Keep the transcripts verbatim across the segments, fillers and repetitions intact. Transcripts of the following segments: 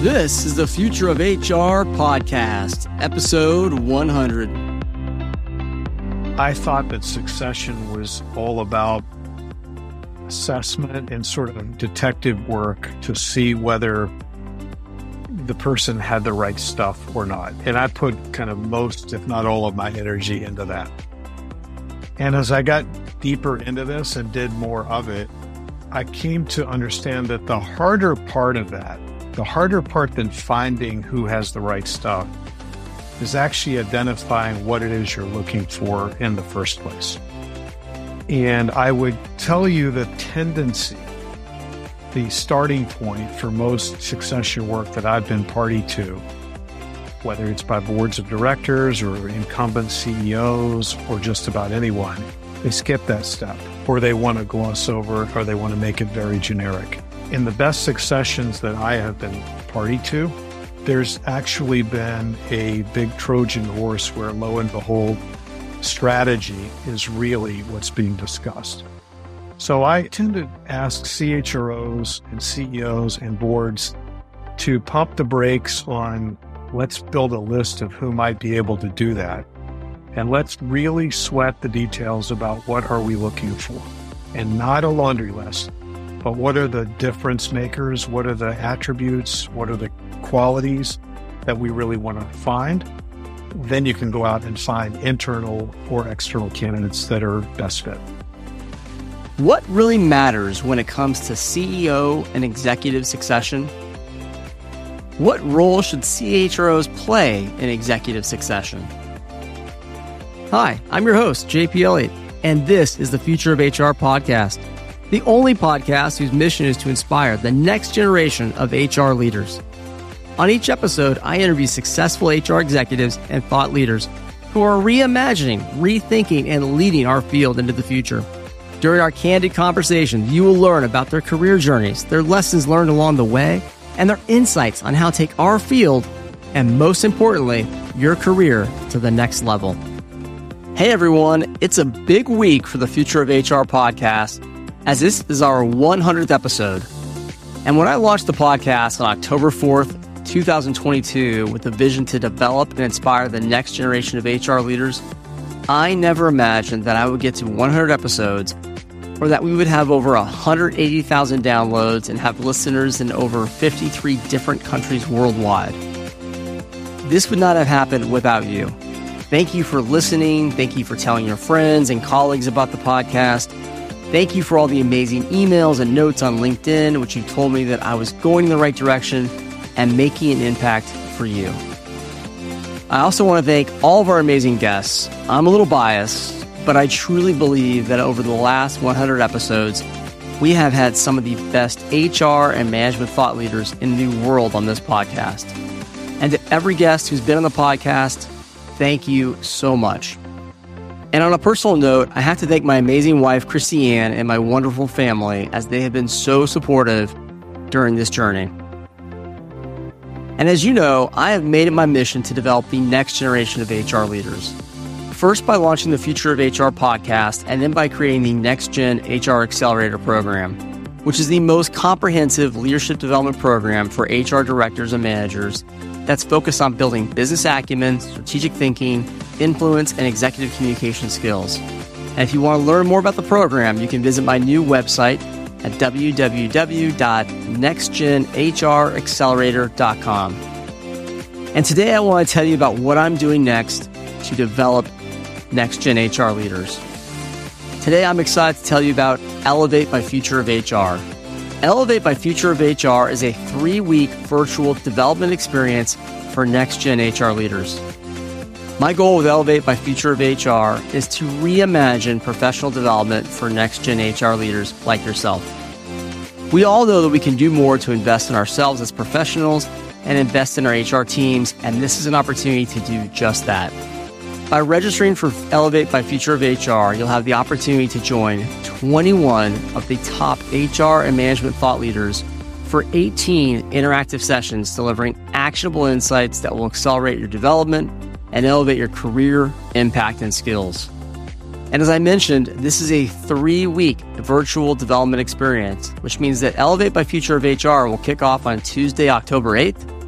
This is the Future of H R podcast, episode one hundred. I thought that succession was all about assessment and sort of detective work to see whether the person had the right stuff or not. And I put kind of most, if not all of my energy into that. And as I got deeper into this and did more of it, I came to understand that the harder part of that, the harder part than finding who has the right stuff, is actually identifying what it is you're looking for in the first place. And I would tell you the tendency, the starting point for most succession work that I've been party to, whether it's by boards of directors or incumbent C E Os or just about anyone, they skip that step, or they want to gloss over it, or they want to make it very generic. In the best successions that I have been party to, there's actually been a big Trojan horse where, lo and behold, strategy is really what's being discussed. So I tend to ask C H R Os and C E Os and boards to pump the brakes on, let's build a list of who might be able to do that. And let's really sweat the details about what are we looking for. And not a laundry list, but what are the difference makers? What are the attributes? What are the qualities that we really want to find? Then you can go out and find internal or external candidates that are best fit. What really matters when it comes to C E O and executive succession? What role should C H R Os play in executive succession? Hi, I'm your host, J P Elliott, and this is the Future of H R podcast, the only podcast whose mission is to inspire the next generation of H R leaders. On each episode, I interview successful H R executives and thought leaders who are reimagining, rethinking, and leading our field into the future. During our candid conversations, you will learn about their career journeys, their lessons learned along the way, and their insights on how to take our field, and most importantly, your career to the next level. Hey everyone, it's a big week for the Future of H R podcast, as this is our one hundredth episode. And when I launched the podcast on October fourth, twenty twenty-two with a vision to develop and inspire the next generation of H R leaders, I never imagined that I would get to one hundred episodes, or that we would have over one hundred eighty thousand downloads and have listeners in over fifty-three different countries worldwide. This would not have happened without you. Thank you for listening. Thank you for telling your friends and colleagues about the podcast. Thank you for all the amazing emails and notes on LinkedIn, which you told me that I was going in the right direction and making an impact for you. I also want to thank all of our amazing guests. I'm a little biased, but I truly believe that over the last one hundred episodes, we have had some of the best H R and management thought leaders in the world on this podcast. And to every guest who's been on the podcast, thank you so much. And on a personal note, I have to thank my amazing wife, Christy Ann, and my wonderful family, as they have been so supportive during this journey. And as you know, I have made it my mission to develop the next generation of H R leaders. First by launching the Future of H R podcast, and then by creating the Next Gen H R Accelerator program, which is the most comprehensive leadership development program for H R directors and managers that's focused on building business acumen, strategic thinking, influence, and executive communication skills. And if you want to learn more about the program, you can visit my new website at w w w dot next gen h r accelerator dot com. And today I want to tell you about what I'm doing next to develop next-gen H R leaders. Today I'm excited to tell you about Elevate by Future of H R. Elevate by Future of H R is a three-week virtual development experience for next-gen H R leaders. My goal with Elevate by Future of H R is to reimagine professional development for next-gen H R leaders like yourself. We all know that we can do more to invest in ourselves as professionals and invest in our H R teams, and this is an opportunity to do just that. By registering for Elevate by Future of H R, you'll have the opportunity to join twenty-one of the top H R and management thought leaders for eighteen interactive sessions delivering actionable insights that will accelerate your development and elevate your career, impact, and skills. And as I mentioned, this is a three-week virtual development experience, which means that Elevate by Future of H R will kick off on Tuesday, October eighth,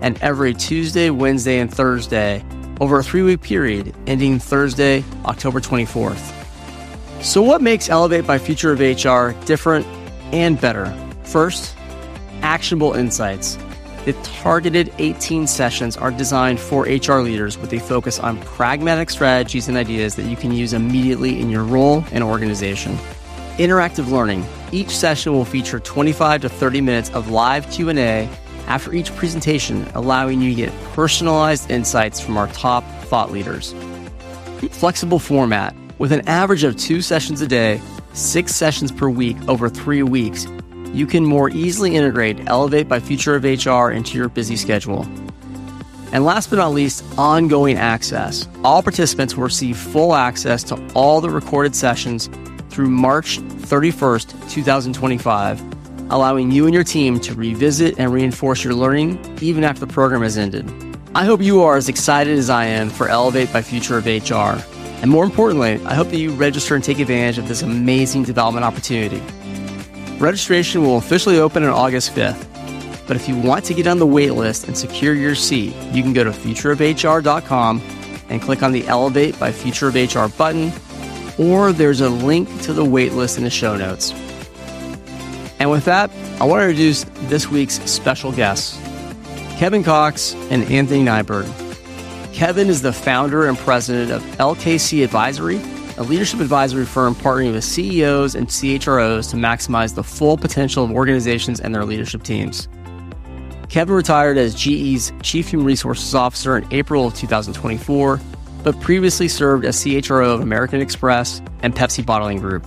and every Tuesday, Wednesday, and Thursday over a three-week period ending Thursday, October twenty-fourth. So what makes Elevate by Future of H R different and better? First, actionable insights. The targeted eighteen sessions are designed for H R leaders with a focus on pragmatic strategies and ideas that you can use immediately in your role and organization. Interactive learning. Each session will feature twenty-five to thirty minutes of live Q and A after each presentation, allowing you to get personalized insights from our top thought leaders. Flexible format. With an average of two sessions a day, six sessions per week over three weeks, you can more easily integrate Elevate by Future of H R into your busy schedule. And last but not least, ongoing access. All participants will receive full access to all the recorded sessions through March thirty-first, twenty twenty-five, allowing you and your team to revisit and reinforce your learning even after the program has ended. I hope you are as excited as I am for Elevate by Future of H R. And more importantly, I hope that you register and take advantage of this amazing development opportunity. Registration will officially open on August fifth, but if you want to get on the wait list and secure your seat, you can go to future of H R dot com and click on the Elevate by Future of H R button, or there's a link to the wait list in the show notes. And with that, I want to introduce this week's special guests, Kevin Cox and Anthony Nyberg. Kevin is the founder and president of L K C Advisory, a leadership advisory firm partnering with C E Os and C H R Os to maximize the full potential of organizations and their leadership teams. Kevin retired as G E's Chief Human Resources Officer in April of two thousand twenty-four, but previously served as C H R O of American Express and Pepsi Bottling Group.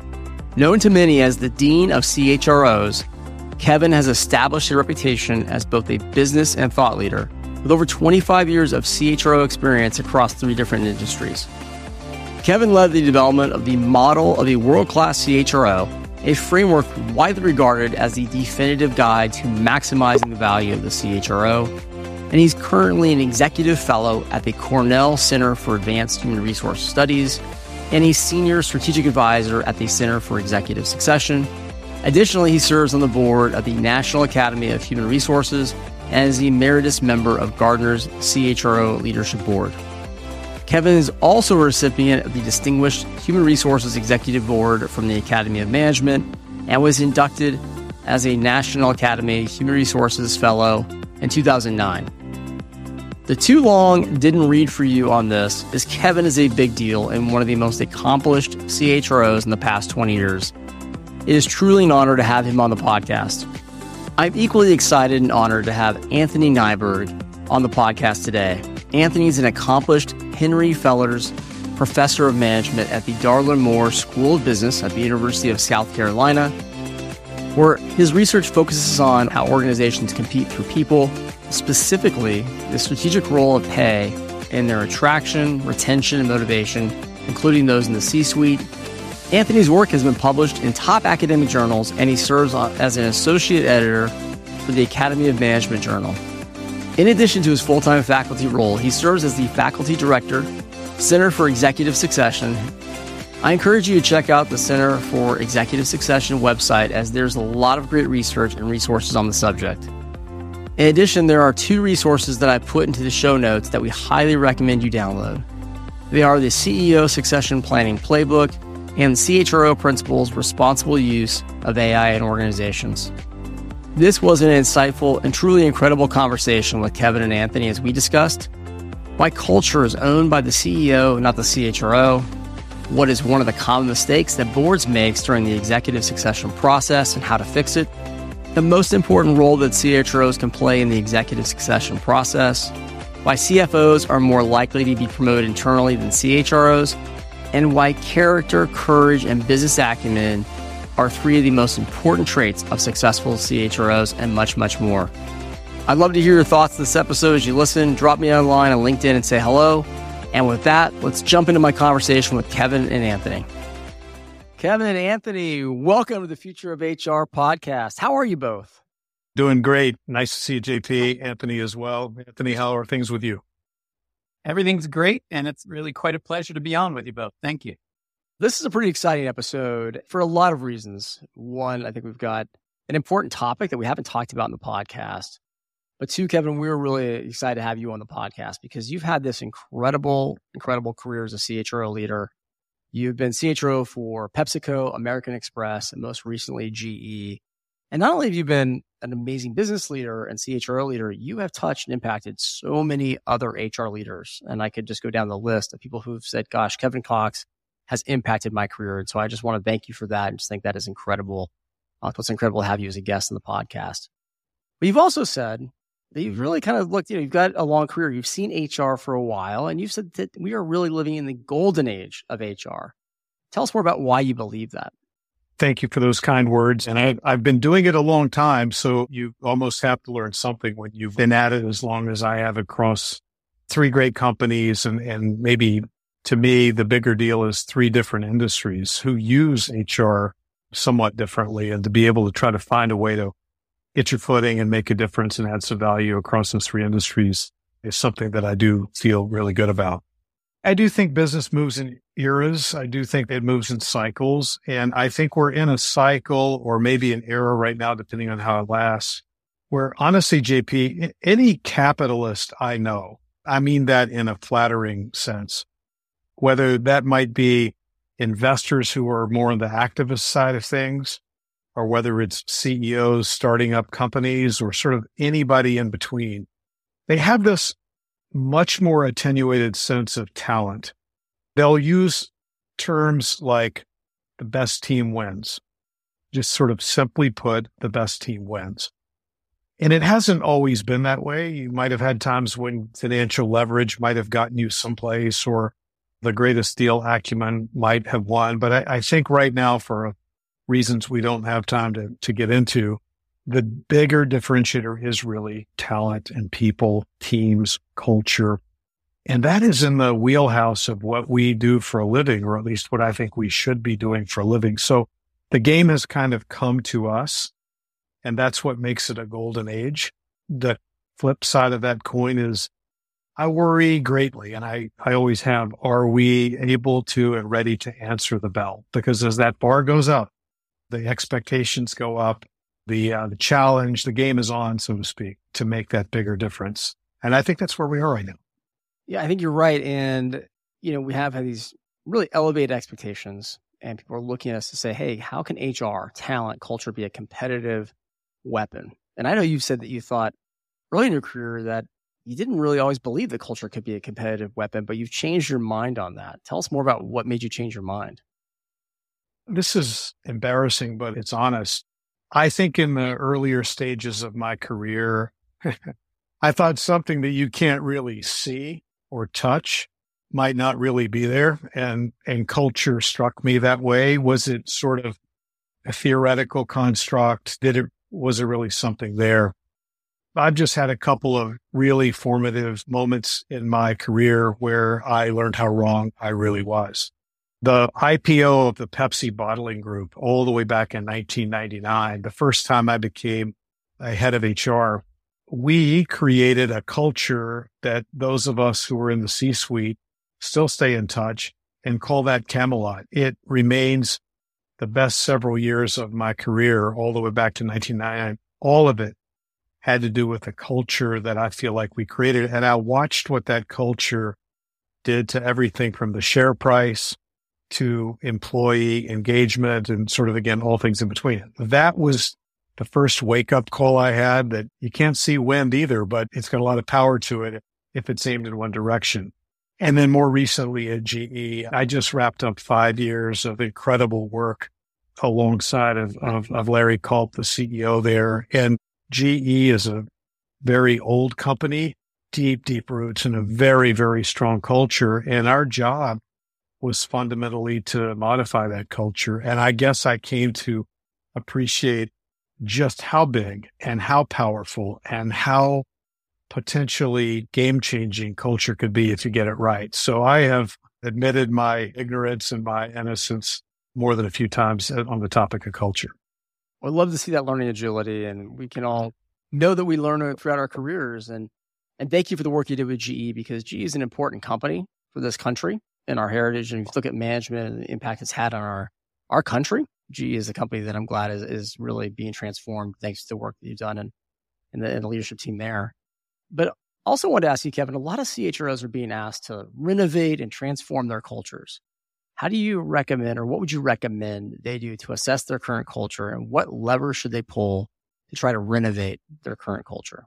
Known to many as the Dean of C H R Os, Kevin has established a reputation as both a business and thought leader, with over twenty-five years of C H R O experience across three different industries. Kevin led the development of the model of a world-class C H R O, a framework widely regarded as the definitive guide to maximizing the value of the C H R O, and he's currently an executive fellow at the Cornell Center for Advanced Human Resource Studies, and he's senior strategic advisor at the Center for Executive Succession. Additionally, he serves on the board of the National Academy of Human Resources and is the emeritus member of Gardner's C H R O Leadership Board. Kevin is also a recipient of the Distinguished Human Resources Executive Board from the Academy of Management and was inducted as a National Academy Human Resources Fellow in two thousand nine. The too long didn't read for you on this is Kevin is a big deal and one of the most accomplished C H R Os in the past twenty years. It is truly an honor to have him on the podcast. I'm equally excited and honored to have Anthony Nyberg on the podcast today. Anthony is an accomplished Henry Fellers Professor of Management at the Darla Moore School of Business at the University of South Carolina, where his research focuses on how organizations compete through people, specifically the strategic role of pay in their attraction, retention, and motivation, including those in the C-suite. Anthony's work has been published in top academic journals, and he serves as an associate editor for the Academy of Management Journal. In addition to his full-time faculty role, he serves as the faculty director, Center for Executive Succession. I encourage you to check out the Center for Executive Succession website, as there's a lot of great research and resources on the subject. In addition, there are two resources that I put into the show notes that we highly recommend you download. They are the C E O Succession Planning Playbook and C H R O Principles Responsible Use of A I in Organizations. This was an insightful and truly incredible conversation with Kevin and Anthony as we discussed why culture is owned by the C E O, not the C H R O, what is one of the common mistakes that boards make during the executive succession process and how to fix it, the most important role that C H R Os can play in the executive succession process, why C F Os are more likely to be promoted internally than C H R Os, and why character, courage, and business acumen are three of the most important traits of successful C H R Os, and much, much more. I'd love to hear your thoughts on this episode as you listen. Drop me online on LinkedIn and say hello. And with that, let's jump into my conversation with Kevin and Anthony. Kevin and Anthony, welcome to the Future of H R podcast. How are you both? Doing great. Nice to see you, J P. Anthony as well. Anthony, how are things with you? Everything's great, and it's really quite a pleasure to be on with you both. Thank you. This is a pretty exciting episode for a lot of reasons. One, I think we've got an important topic that we haven't talked about in the podcast. But two, Kevin, we were really excited to have you on the podcast because you've had this incredible, incredible career as a C H R O leader. You've been C H R O for PepsiCo, American Express, and most recently G E. And not only have you been an amazing business leader and C H R O leader, you have touched and impacted so many other H R leaders. And I could just go down the list of people who've said, gosh, Kevin Cox has impacted my career. And so I just want to thank you for that and just think that is incredible. Uh, it's incredible to have you as a guest on the podcast. But you've also said that you've really kind of looked, you know, you've got a long career. You've seen H R for a while, and you've said that we are really living in the golden age of H R. Tell us more about why you believe that. Thank you for those kind words. And I, I've been doing it a long time, so you almost have to learn something when you've been at it as long as I have across three great companies. And, and maybe to me, the bigger deal is three different industries who use H R somewhat differently, and to be able to try to find a way to get your footing and make a difference and add some value across those three industries is something that I do feel really good about. I do think business moves in eras. I do think it moves in cycles. And I think we're in a cycle or maybe an era right now, depending on how it lasts, where honestly, J P, any capitalist I know, I mean that in a flattering sense, whether that might be investors who are more on the activist side of things, or whether it's C E Os starting up companies or sort of anybody in between, they have this much more attenuated sense of talent. They'll use terms like the best team wins. Just sort of simply put, the best team wins. And it hasn't always been that way. You might have had times when financial leverage might have gotten you someplace, or the greatest deal acumen might have won. But I, I think right now, for reasons we don't have time to, to get into, the bigger differentiator is really talent and people, teams, culture. And that is in the wheelhouse of what we do for a living, or at least what I think we should be doing for a living. So the game has kind of come to us, and that's what makes it a golden age. The flip side of that coin is I worry greatly, and I, I always have, are we able to and ready to answer the bell? Because as that bar goes up, the expectations go up, the uh, the challenge, the game is on, so to speak, to make that bigger difference. And I think that's where we are right now. Yeah, I think you're right. And, you know, we have had these really elevated expectations, and people are looking at us to say, hey, how can H R, talent, culture be a competitive weapon? And I know you've said that you thought early in your career that you didn't really always believe that culture could be a competitive weapon, but you've changed your mind on that. Tell us more about what made you change your mind. This is embarrassing, but it's honest. I think in the earlier stages of my career, I thought something that you can't really see or touch might not really be there. And, and culture struck me that way. Was it sort of a theoretical construct? Did it, was there really something there? I've just had a couple of really formative moments in my career where I learned how wrong I really was. The I P O of the Pepsi bottling group all the way back in nineteen ninety-nine, the first time I became a head of H R, we created a culture that those of us who were in the C-suite still stay in touch and call that Camelot. It remains the best several years of my career, all the way back to nineteen ninety-nine. All of it had to do with the culture that I feel like we created. And I watched what that culture did to everything from the share price to employee engagement and sort of, again, all things in between. That was the first wake-up call I had, that you can't see wind either, but it's got a lot of power to it if it's aimed in one direction. And then more recently at G E, I just wrapped up five years of incredible work alongside of, of, of Larry Culp, the C E O there. And G E is a very old company, deep, deep roots, and a very, very strong culture. And our job was fundamentally to modify that culture. And I guess I came to appreciate just how big and how powerful and how potentially game-changing culture could be if you get it right. So I have admitted my ignorance and my innocence more than a few times on the topic of culture. I'd love to see that learning agility, and we can all know that we learn it throughout our careers. And and thank you for the work you did with G E, because G E is an important company for this country and our heritage. And if you look at management and the impact it's had on our, our country, G E is a company that I'm glad is, is really being transformed thanks to the work that you've done. And and the, and the leadership team there. But also wanted to ask you, Kevin, a lot of C H R Os are being asked to renovate and transform their cultures. How do you recommend, or what would you recommend they do to assess their current culture, and what levers should they pull to try to renovate their current culture?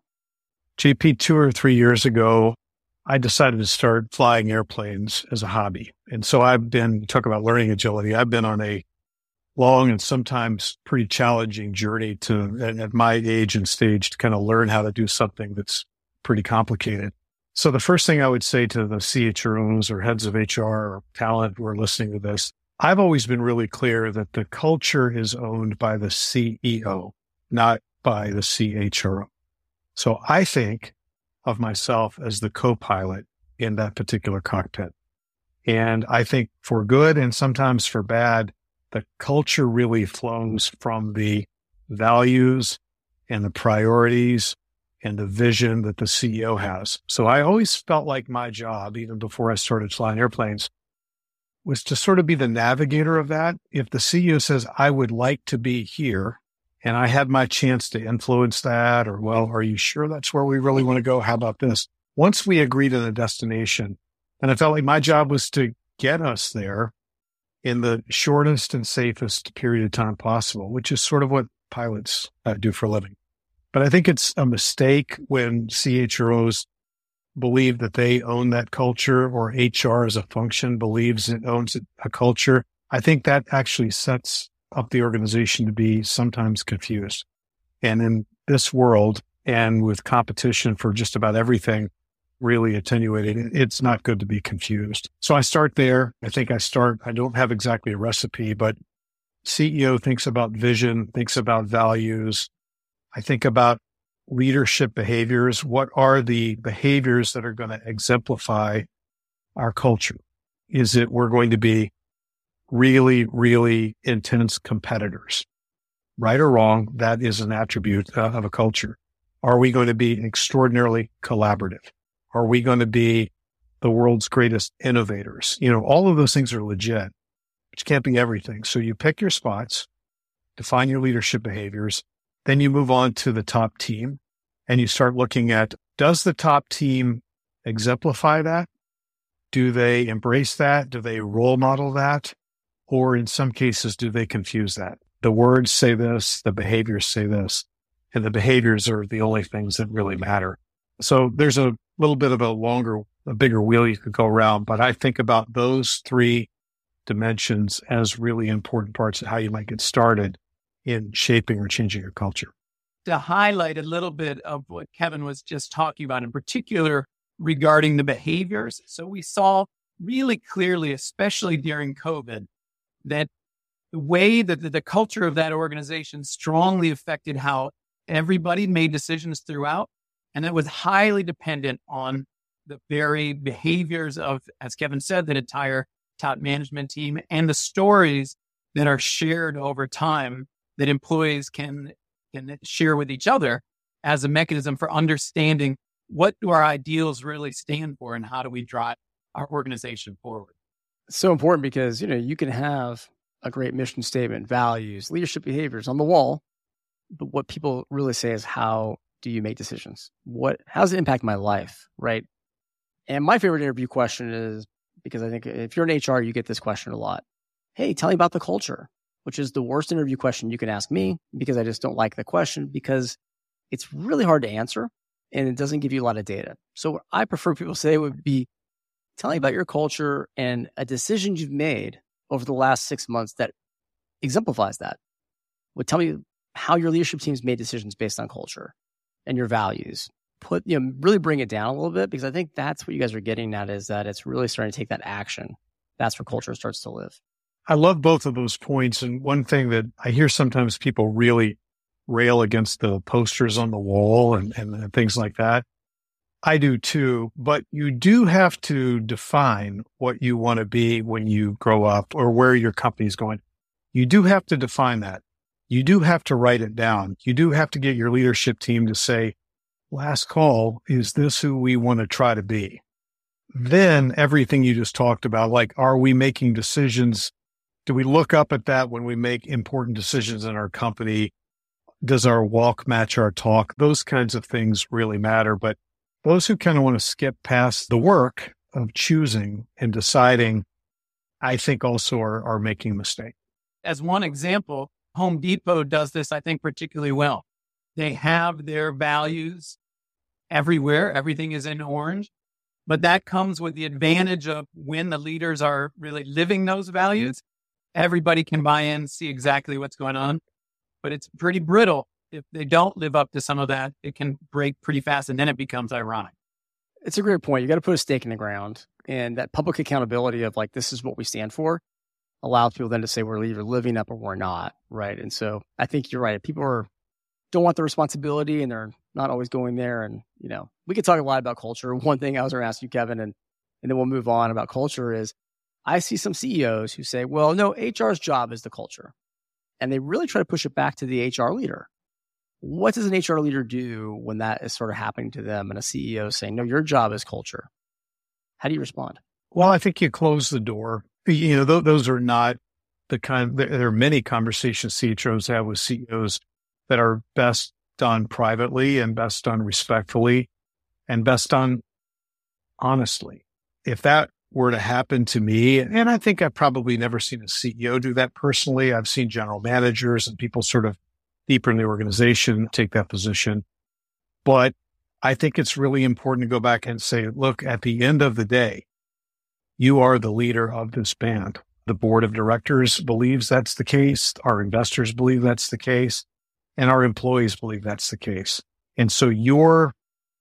J P, two or three years ago, I decided to start flying airplanes as a hobby. And so I've been, talk about learning agility, I've been on a long and sometimes pretty challenging journey to, at my age and stage, to kind of learn how to do something that's pretty complicated. So the first thing I would say to the C H R Os or heads of H R or talent who are listening to this, I've always been really clear that the culture is owned by the C E O, not by the C H R O. So I think of myself as the co-pilot in that particular cockpit. And I think for good and sometimes for bad, the culture really flows from the values and the priorities and the vision that the C E O has. So I always felt like my job, even before I started flying airplanes, was to sort of be the navigator of that. If the C E O says, I would like to be here, and I had my chance to influence that, or, well, are you sure that's where we really want to go? How about this? Once we agreed on a destination, and I felt like my job was to get us there in the shortest and safest period of time possible, which is sort of what pilots uh, do for a living. But I think it's a mistake when C H R Os believe that they own that culture, or H R as a function believes it owns a culture. I think that actually sets up the organization to be sometimes confused. And in this world, and with competition for just about everything really attenuated, it's not good to be confused. So I start there. I think I start, I don't have exactly a recipe, but C E O thinks about vision, thinks about values. I think about leadership behaviors. What are the behaviors that are going to exemplify our culture? Is it we're going to be really, really intense competitors? Right or wrong, that is an attribute uh, of a culture. Are we going to be extraordinarily collaborative? Are we going to be the world's greatest innovators? You know, all of those things are legit, which can't be everything. So you pick your spots, define your leadership behaviors, then you move on to the top team and you start looking at, does the top team exemplify that? Do they embrace that? Do they role model that? Or in some cases, do they confuse that? The words say this, the behaviors say this, and the behaviors are the only things that really matter. So there's a little bit of a longer, a bigger wheel you could go around, but I think about those three dimensions as really important parts of how you might get started in shaping or changing your culture. To highlight a little bit of what Kevin was just talking about, in particular regarding the behaviors. So we saw really clearly, especially during COVID, that the way that the, the culture of that organization strongly affected how everybody made decisions throughout. And it was highly dependent on the very behaviors of, as Kevin said, that entire top management team, and the stories that are shared over time that employees can, can share with each other as a mechanism for understanding what do our ideals really stand for and how do we drive our organization forward. It's so important because, you know, you can have a great mission statement, values, leadership behaviors on the wall, but what people really say is, how do you make decisions? What, how does it impact my life, right? And my favorite interview question is, because I think if you're in H R, you get this question a lot. Hey, tell me about the culture, which is the worst interview question you can ask me, because I just don't like the question, because it's really hard to answer and it doesn't give you a lot of data. So what I prefer people say would be, tell me about your culture and a decision you've made over the last six months that exemplifies that. Would tell me how your leadership team's made decisions based on culture and your values. Put, you know, really bring it down a little bit, because I think that's what you guys are getting at, is that it's really starting to take that action. That's where culture starts to live. I love both of those points. And one thing that I hear sometimes people really rail against the posters on the wall and, and things like that. I do too, but you do have to define what you want to be when you grow up, or where your company's going. You do have to define that. You do have to write it down. You do have to get your leadership team to say, last call, is this who we want to try to be? Then everything you just talked about, like, are we making decisions? Do we look up at that when we make important decisions in our company? Does our walk match our talk? Those kinds of things really matter. But those who kind of want to skip past the work of choosing and deciding, I think also are, are making a mistake. As one example, Home Depot does this, I think, particularly well. They have their values everywhere. Everything is in orange. But that comes with the advantage of when the leaders are really living those values, everybody can buy in, see exactly what's going on. But it's pretty brittle. If they don't live up to some of that, it can break pretty fast, and then it becomes ironic. It's a great point. You got to put a stake in the ground, and that public accountability of like, this is what we stand for, allows people then to say we're either living up or we're not, right? And so I think you're right. If people are, don't want the responsibility and they're not always going there, and you know, we could talk a lot about culture. One thing I was going to ask you, Kevin, and and then we'll move on about culture is, I see some C E Os who say, well, no, H R's job is the culture, and they really try to push it back to the H R leader. What does an H R leader do when that is sort of happening to them and a C E O saying, no, your job is culture? How do you respond? Well, I think you close the door. You know, th- those are not the kind, there are many conversations C H Os have with C E Os that are best done privately and best done respectfully and best done honestly. If that were to happen to me, and I think I've probably never seen a C E O do that personally. I've seen general managers and people sort of deeper in the organization take that position. But I think it's really important to go back and say, look, at the end of the day, you are the leader of this band. The board of directors believes that's the case. Our investors believe that's the case. And our employees believe that's the case. And so your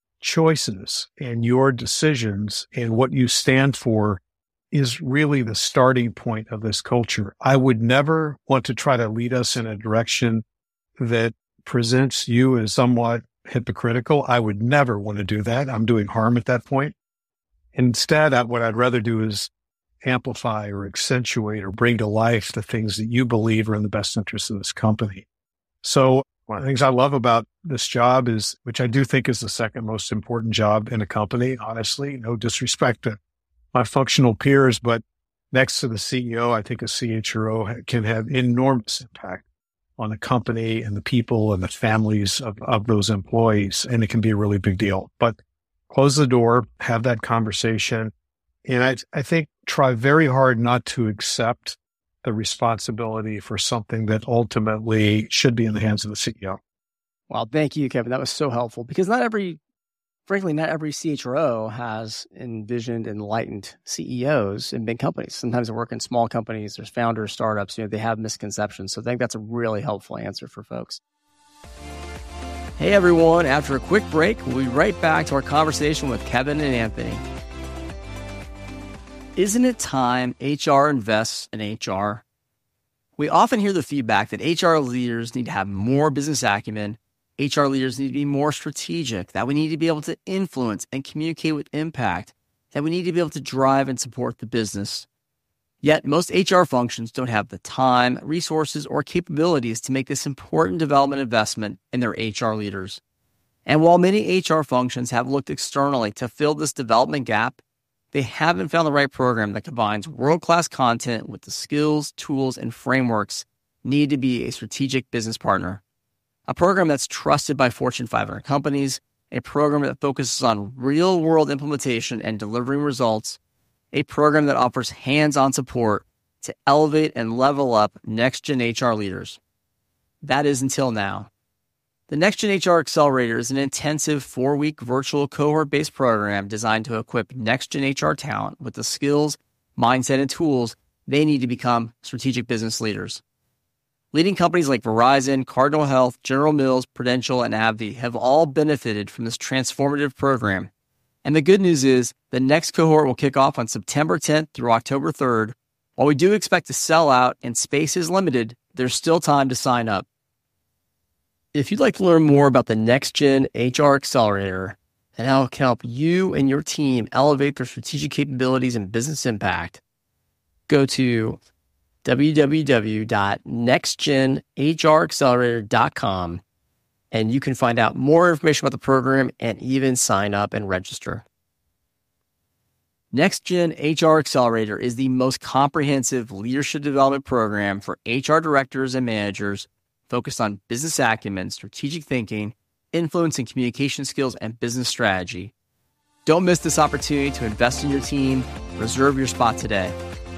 choices and your decisions and what you stand for is really the starting point of this culture. I would never want to try to lead us in a direction that presents you as somewhat hypocritical. I would never want to do that. I'm doing harm at that point. Instead, I, what I'd rather do is amplify or accentuate or bring to life the things that you believe are in the best interest of this company. So one of the things I love about this job is, which I do think is the second most important job in a company, honestly, no disrespect to my functional peers, but next to the C E O, I think a C H R O can have enormous impact on the company and the people and the families of, of those employees. And it can be a really big deal, but close the door, have that conversation. And I, I think try very hard not to accept the responsibility for something that ultimately should be in the hands of the C E O. Well, thank you, Kevin. That was so helpful because not every, frankly, not every C H R O has envisioned enlightened C E Os in big companies. Sometimes they work in small companies. There's founders, startups, you know, they have misconceptions. So I think that's a really helpful answer for folks. Hey, everyone. After a quick break, we'll be right back to our conversation with Kevin and Anthony. Isn't it time H R invests in H R? We often hear the feedback that H R leaders need to have more business acumen, H R leaders need to be more strategic, that we need to be able to influence and communicate with impact, that we need to be able to drive and support the business. Yet most H R functions don't have the time, resources, or capabilities to make this important development investment in their H R leaders. And while many H R functions have looked externally to fill this development gap, they haven't found the right program that combines world-class content with the skills, tools, and frameworks needed to be a strategic business partner. A program that's trusted by Fortune five hundred companies, a program that focuses on real-world implementation and delivering results, a program that offers hands-on support to elevate and level up next-gen H R leaders. That is until now. The NextGen H R Accelerator is an intensive four-week virtual cohort-based program designed to equip next-gen H R talent with the skills, mindset, and tools they need to become strategic business leaders. Leading companies like Verizon, Cardinal Health, General Mills, Prudential, and AbbVie have all benefited from this transformative program. And the good news is the next cohort will kick off on September tenth through October third. While we do expect to sell out and space is limited, there's still time to sign up. If you'd like to learn more about the NextGen H R Accelerator and how it can help you and your team elevate their strategic capabilities and business impact, go to w w w dot next gen h r accelerator dot com and you can find out more information about the program and even sign up and register. NextGen H R Accelerator is the most comprehensive leadership development program for H R directors and managers focused on business acumen, strategic thinking, influence and communication skills, and business strategy. Don't miss this opportunity to invest in your team. Reserve your spot today.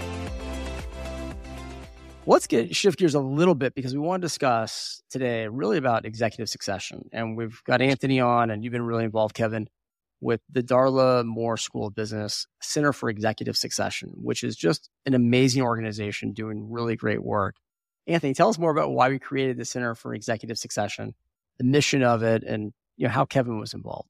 Let's get shift gears a little bit because we want to discuss today really about executive succession. And we've got Anthony on, and you've been really involved, Kevin, with the Darla Moore School of Business Center for Executive Succession, which is just an amazing organization doing really great work. Anthony, tell us more about why we created the Center for Executive Succession, the mission of it, and you know how Kevin was involved.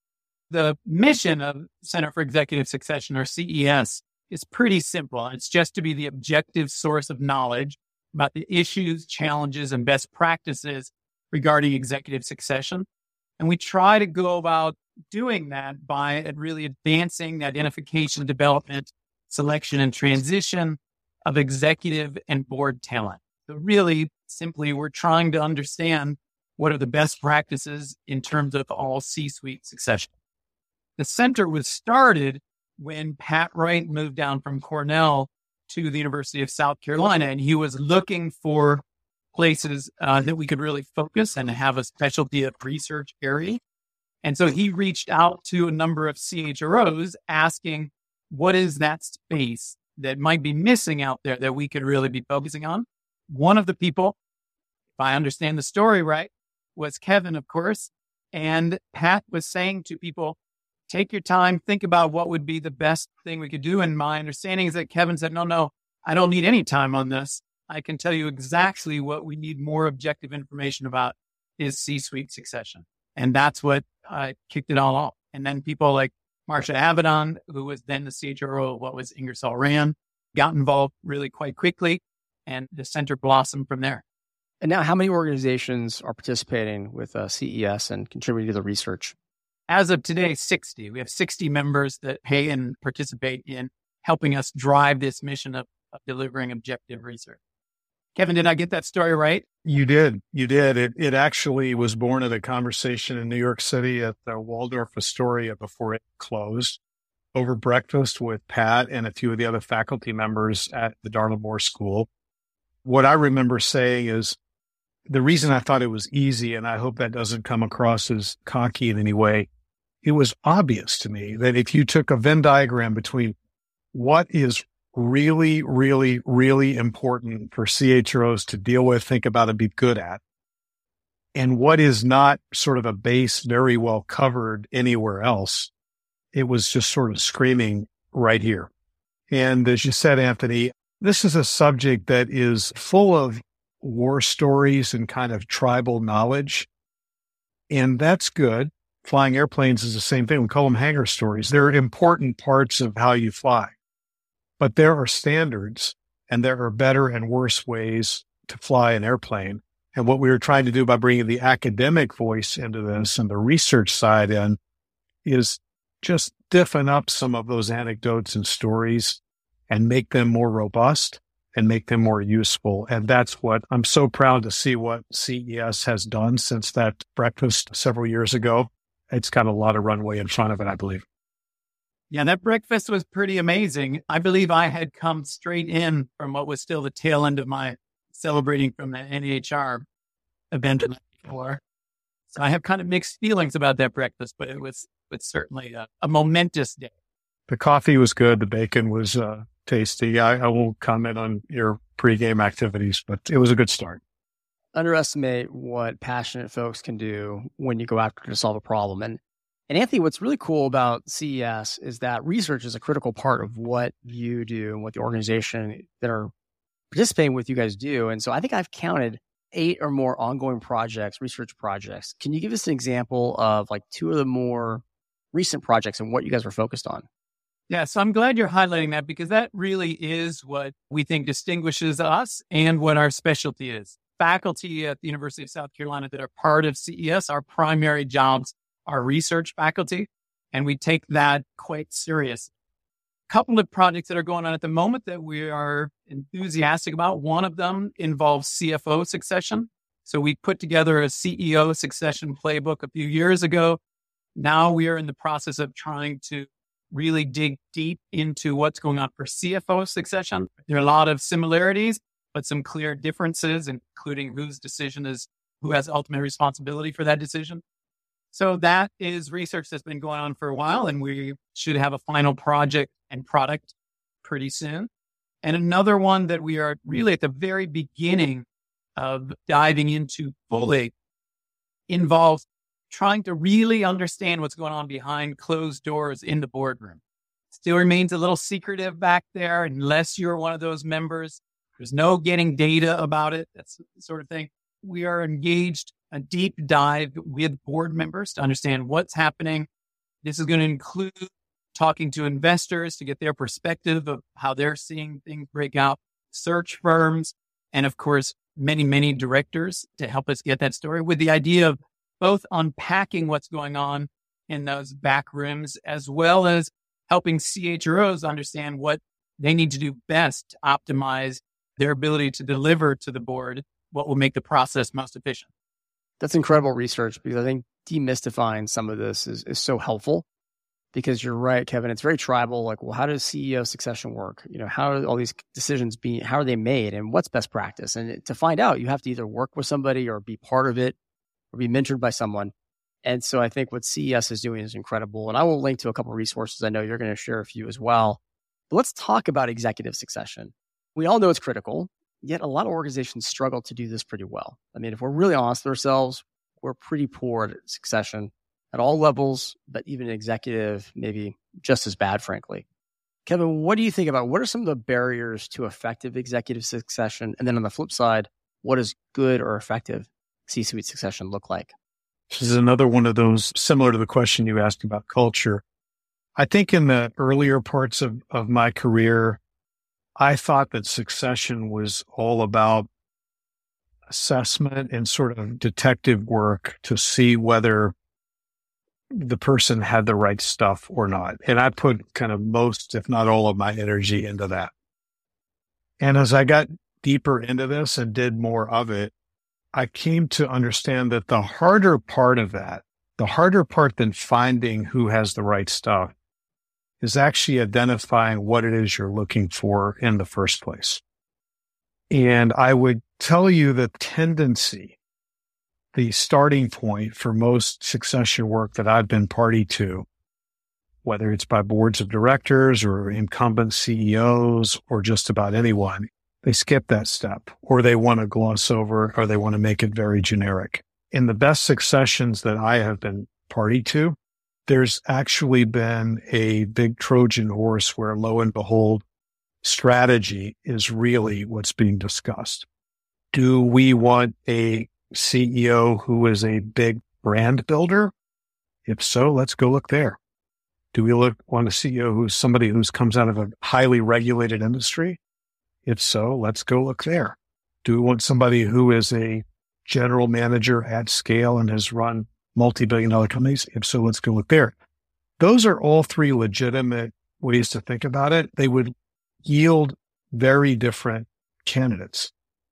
The mission of Center for Executive Succession, or C E S, is pretty simple. It's just to be the objective source of knowledge about the issues, challenges, and best practices regarding executive succession. And we try to go about doing that by really advancing the identification, development, selection, and transition of executive and board talent. So really, simply, we're trying to understand what are the best practices in terms of all C-suite succession. The center was started when Pat Wright moved down from Cornell to the University of South Carolina, and he was looking for places uh, that we could really focus and have a specialty of research area. And so he reached out to a number of C H R Os asking, what is that space that might be missing out there that we could really be focusing on? One of the people, if I understand the story right, was Kevin, of course. And Pat was saying to people, take your time, think about what would be the best thing we could do. And my understanding is that Kevin said, no, no, I don't need any time on this. I can tell you exactly what we need more objective information about is C-suite succession. And that's what uh, kicked it all off. And then people like Marsha Avedon, who was then the C H R O, what was Ingersoll Rand, got involved really quite quickly. And the center blossomed from there. And now how many organizations are participating with uh, C E S and contributing to the research? As of today, sixty. We have sixty members that pay and participate in helping us drive this mission of, of delivering objective research. Kevin, did I get that story right? You did. You did. It it actually was born at a conversation in New York City at the Waldorf Astoria before it closed over breakfast with Pat and a few of the other faculty members at the Darla Moore School. What I remember saying is the reason I thought it was easy, and I hope that doesn't come across as cocky in any way, it was obvious to me that if you took a Venn diagram between what is really, really, really important for C H R Os to deal with, think about, and be good at, and what is not sort of a base very well covered anywhere else, it was just sort of screaming right here. And as you said, Anthony, this is a subject that is full of war stories and kind of tribal knowledge. And that's good. Flying airplanes is the same thing. We call them hangar stories. They're important parts of how you fly. But there are standards, and there are better and worse ways to fly an airplane. And what we were trying to do by bringing the academic voice into this and the research side in is just stiffen up some of those anecdotes and stories and make them more robust and make them more useful. And that's what I'm so proud to see what C E S has done since that breakfast several years ago. It's got a lot of runway in front of it, I believe. Yeah, that breakfast was pretty amazing. I believe I had come straight in from what was still the tail end of my celebrating from the N H R event the night before. So I have kind of mixed feelings about that breakfast, but it was, it was certainly a, a momentous day. The coffee was good. The bacon was uh, tasty. I, I won't comment on your pregame activities, but it was a good start. Underestimate what passionate folks can do when you go after to solve a problem. And, and Anthony, what's really cool about C E S is that research is a critical part of what you do and what the organization that are participating with you guys do. And so I think I've counted eight or more ongoing projects, research projects. Can you give us an example of like two of the more recent projects and what you guys were focused on? Yeah, so I'm glad you're highlighting that because that really is what we think distinguishes us and what our specialty is. Faculty at the University of South Carolina that are part of C E S, our primary jobs are research faculty, and we take that quite serious. A couple of projects that are going on at the moment that we are enthusiastic about. One of them involves C F O succession. So we put together a C E O succession playbook a few years ago. Now we are in the process of trying to really dig deep into what's going on for C F O succession. There are a lot of similarities, but some clear differences, including whose decision is, who has ultimate responsibility for that decision. So that is research that's been going on for a while, and we should have a final project and product pretty soon. And another one that we are really at the very beginning of diving into fully involves trying to really understand what's going on behind closed doors in the boardroom. Still remains a little secretive back there unless you're one of those members. There's no getting data about it, that's the sort of thing. We are engaged a deep dive with board members to understand what's happening. This is going to include talking to investors to get their perspective of how they're seeing things break out, search firms, and of course, many, many directors to help us get that story, with the idea of both unpacking what's going on in those back rooms, as well as helping C H R Os understand what they need to do best to optimize their ability to deliver to the board what will make the process most efficient. That's incredible research, because I think demystifying some of this is, is so helpful, because you're right, Kevin. It's very tribal. Like, well, how does C E O succession work? You know, how are all these decisions being, how are they made, and what's best practice? And to find out, you have to either work with somebody or be part of it or be mentored by someone. And so I think what C E S is doing is incredible. And I will link to a couple of resources. I know you're going to share a few as well. But let's talk about executive succession. We all know it's critical, yet a lot of organizations struggle to do this pretty well. I mean, if we're really honest with ourselves, we're pretty poor at succession at all levels, but even executive, maybe just as bad, frankly. Kevin, what do you think about what are some of the barriers to effective executive succession? And then on the flip side, what does good or effective C-suite succession look like? This is another one of those similar to the question you asked about culture. I think in the earlier parts of, of my career, I thought that succession was all about assessment and sort of detective work to see whether the person had the right stuff or not. And I put kind of most, if not all of my energy into that. And as I got deeper into this and did more of it, I came to understand that the harder part of that, the harder part than finding who has the right stuff, is actually identifying what it is you're looking for in the first place. And I would tell you the tendency, the starting point for most succession work that I've been party to, whether it's by boards of directors or incumbent C E Os or just about anyone, they skip that step, or they want to gloss over, or they want to make it very generic. In the best successions that I have been party to, there's actually been a big Trojan horse where, lo and behold, strategy is really what's being discussed. Do we want a C E O who is a big brand builder? If so, let's go look there. Do we look, want a C E O who's somebody who comes out of a highly regulated industry? If so, let's go look there. Do we want somebody who is a general manager at scale and has run multi-billion dollar companies? If so, let's go look there. Those are all three legitimate ways to think about it. They would yield very different candidates.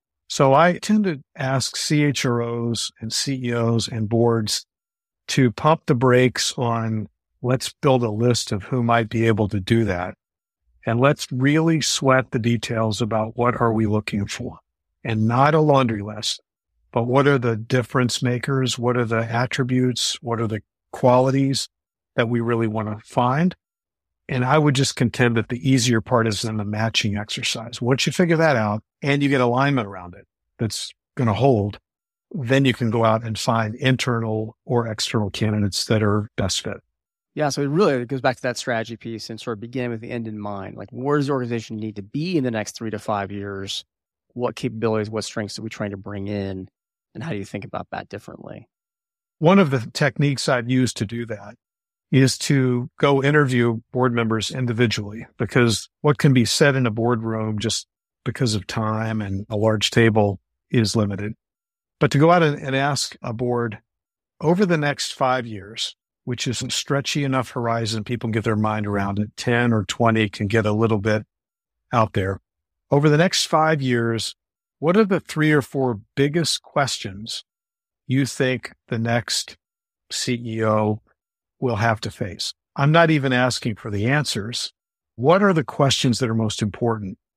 So I tend to ask C H R Os and C E Os and boards to pump the brakes on, let's build a list of who might be able to do that. And let's really sweat the details about what are we looking for, and not a laundry list, but what are the difference makers? What are the attributes? What are the qualities that we really want to find? And I would just contend that the easier part is in the matching exercise. Once you figure that out and you get alignment around it that's going to hold, then you can go out and find internal or external candidates that are best fit. Yeah, so it really goes back to that strategy piece and sort of begin with the end in mind. Like, where does the organization need to be in the next three to five years? What capabilities, what strengths are we trying to bring in? And how do you think about that differently? One of the techniques I've used to do that is to go interview board members individually, because what can be said in a boardroom just because of time and a large table is limited. But to go out and, and ask a board over the next five years, which is a stretchy enough horizon, people can get their mind around it. ten or twenty can get a little bit out there. Over the next five years, what are the three or four biggest questions you think the next C E O will have to face? I'm not even asking for the answers. What are the questions that are most important?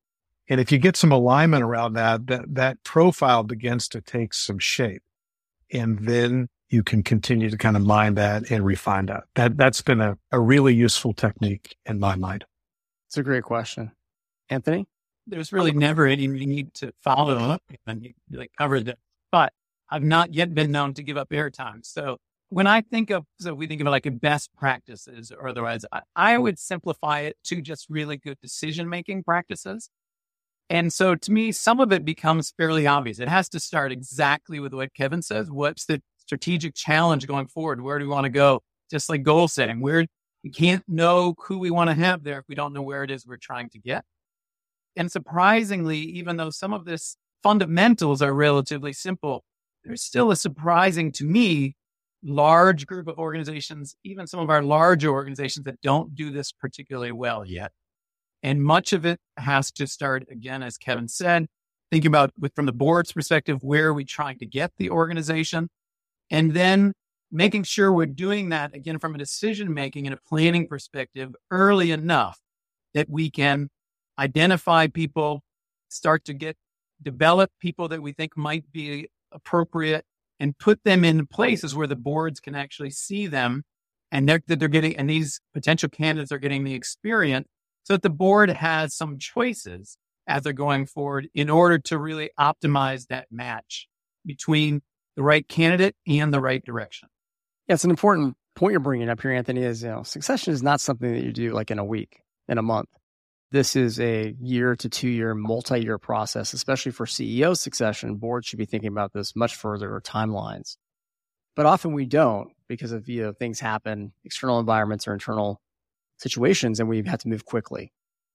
And if you get some alignment around that, that, that profile begins to take some shape. And then you can continue to kind of mine that and refine that. That, that's been a, a really useful technique in my mind. It's a great question. Anthony? There's really never any need to follow up, and you like covered it. But I've not yet been known to give up airtime. So when I think of, so we think of it like a best practices or otherwise, I, I would simplify it to just really good decision-making practices. And so to me, some of it becomes fairly obvious. It has to start exactly with what Kevin says. What's the strategic challenge going forward? Where do we want to go? Just like goal setting, where we can't know who we want to have there if we don't know where it is we're trying to get. And surprisingly, even though some of this fundamentals are relatively simple, there's still a surprising, to me, large group of organizations, even some of our larger organizations that don't do this particularly well yet. And much of it has to start, again, as Kevin said, thinking about with, from the board's perspective, where are we trying to get the organization? And then making sure we're doing that, again, from a decision-making and a planning perspective early enough that we can identify people, start to get, develop people that we think might be appropriate and put them in places where the boards can actually see them and they're, that they're getting, and these potential candidates are getting the experience so that the board has some choices as they're going forward in order to really optimize that match between the right candidate and the right direction. Yeah, it's an important point you're bringing up here, Anthony, is, you know, succession is not something that you do like in a week, in a month. This is a year to two year, multi-year process, especially for C E O succession. Boards should be thinking about this much further or timelines. But often we don't because of, you know, things happen, external environments or internal situations, and we've had to move quickly.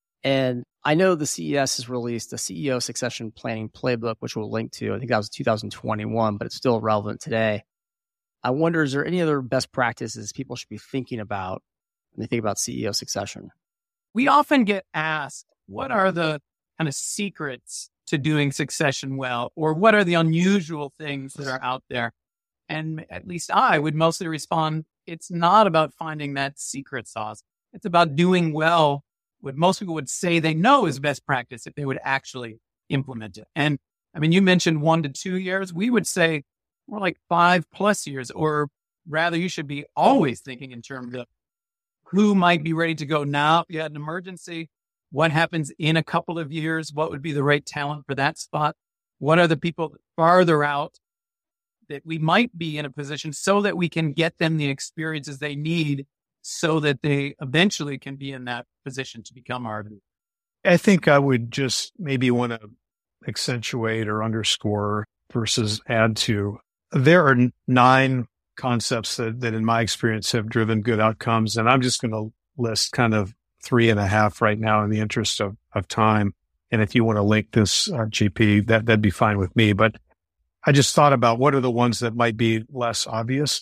And I know the C E S has released a C E O succession planning playbook, which we'll link to. I think that was two thousand twenty-one, but it's still relevant today. I wonder, is there any other best practices people should be thinking about when they think about C E O succession? We often get asked, what are the kind of secrets to doing succession well? Or what are the unusual things that are out there? And at least I would mostly respond, it's not about finding that secret sauce. It's about doing well what most people would say they know is best practice if they would actually implement it. And I mean, you mentioned one to two years. We would say more like five plus years, or rather you should be always thinking in terms of who might be ready to go now if you had an emergency, what happens in a couple of years, what would be the right talent for that spot, what are the people farther out that we might be in a position so that we can get them the experiences they need so that they eventually can be in that position to become our. I think I would just maybe want to accentuate or underscore versus add to. There are nine concepts that, that in my experience have driven good outcomes. And I'm just going to list kind of three and a half right now in the interest of, of time. And if you want to link this, uh, G P, that, that'd be fine with me. But I just thought about what are the ones that might be less obvious.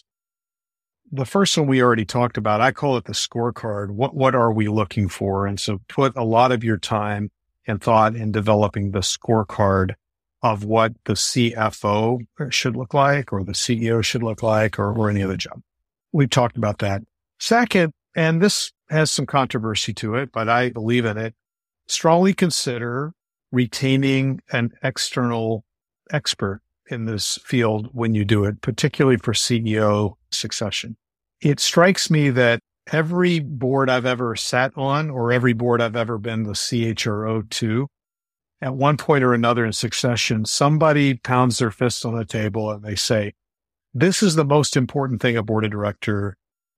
The first one we already talked about, I call it the scorecard. What, what are we looking for? And so put a lot of your time and thought in developing the scorecard of what the C F O should look like, or the C E O should look like, or, or any other job. We've talked about that. Second, and this has some controversy to it, but I believe in it, strongly consider retaining an external expert in this field when you do it, particularly for C E O succession. It strikes me that every board I've ever sat on, or every board I've ever been the C H R O to, at one point or another in succession, somebody pounds their fist on the table and they say, this is the most important thing a board of director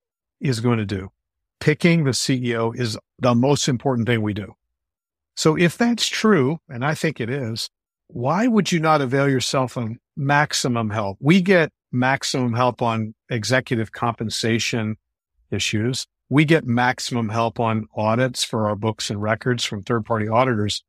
is going to do. Picking the C E O is the most important thing we do. So if that's true, and I think it is, why would you not avail yourself of maximum help? We get maximum help on executive compensation issues. We get maximum help on audits for our books and records from third-party auditors.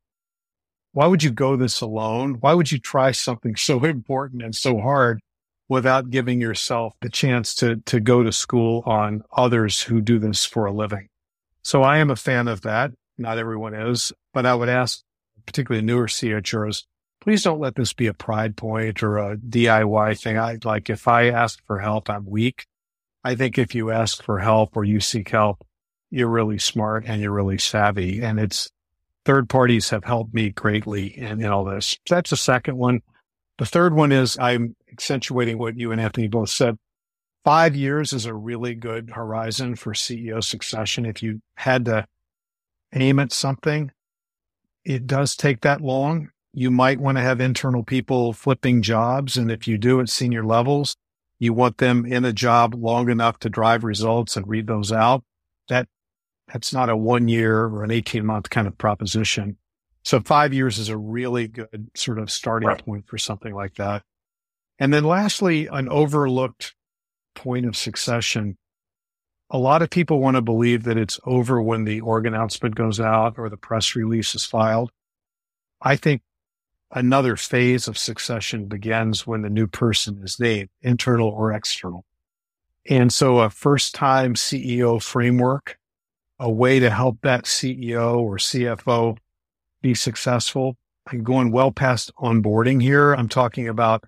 Why would you go this alone? Why would you try something so important and so hard without giving yourself the chance to, to go to school on others who do this for a living? So I am a fan of that. Not everyone is, but I would ask, particularly newer C H Rs, please don't let this be a pride point or a D I Y thing. I like, if I ask for help, I'm weak. I think if you ask for help or you seek help, you're really smart and you're really savvy. And it's, third parties have helped me greatly in, in all this. So that's the second one. The third one is I'm accentuating what you and Anthony both said. Five years is a really good horizon for C E O succession. If you had to aim at something, it does take that long. You might want to have internal people flipping jobs. And if you do at senior levels, you want them in a job long enough to drive results and read those out. That That's not a one year or an eighteen month kind of proposition. So five years is a really good sort of starting right. point for something like that. And then lastly, an overlooked point of succession. A lot of people want to believe that it's over when the org announcement goes out or the press release is filed. I think another phase of succession begins when the new person is named, internal or external. And so a first-time C E O framework, a way to help that C E O or C F O be successful. I'm going well past onboarding here. I'm talking about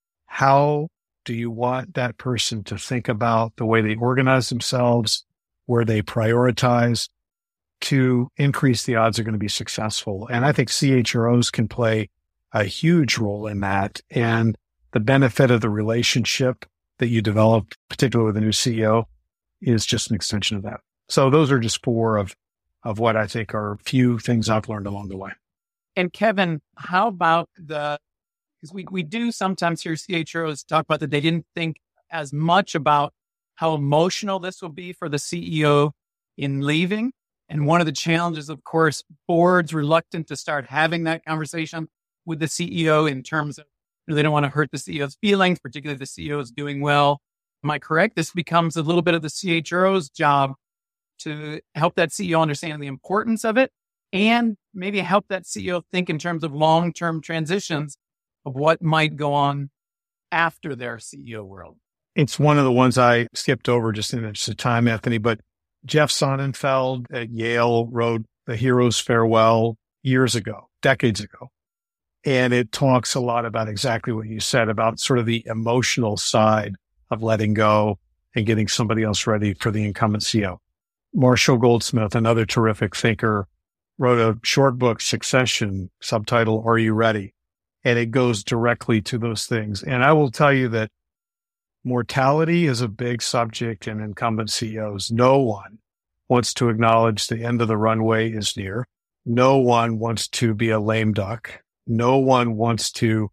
how do you want that person to think about the way they organize themselves, where they prioritize to increase the odds they're going to be successful. And I think C H R Os can play a huge role in that. And the benefit of the relationship that you develop, particularly with a new C E O, is just an extension of that. So those are just four of, of what I think are a few things I've learned along the way. And Kevin, how about the, because we, we do sometimes hear C H R Os talk about that they didn't think as much about how emotional this will be for the C E O in leaving. And one of the challenges, of course, boards reluctant to start having that conversation with the C E O in terms of, you know, they don't want to hurt the C E O's feelings, particularly if the C E O is doing well. Am I correct? This becomes a little bit of the C H R O's job to help that C E O understand the importance of it and maybe help that C E O think in terms of long-term transitions of what might go on after their C E O world. It's one of the ones I skipped over just in the interest of time, Anthony, but Jeff Sonnenfeld at Yale wrote The Hero's Farewell years ago, decades ago. And it talks a lot about exactly what you said about sort of the emotional side of letting go and getting somebody else ready for the incumbent C E O. Marshall Goldsmith, another terrific thinker, wrote a short book, Succession, subtitle, Are You Ready? And it goes directly to those things. And I will tell you that mortality is a big subject in incumbent C E Os. No one wants to acknowledge the end of the runway is near. No one wants to be a lame duck. No one wants to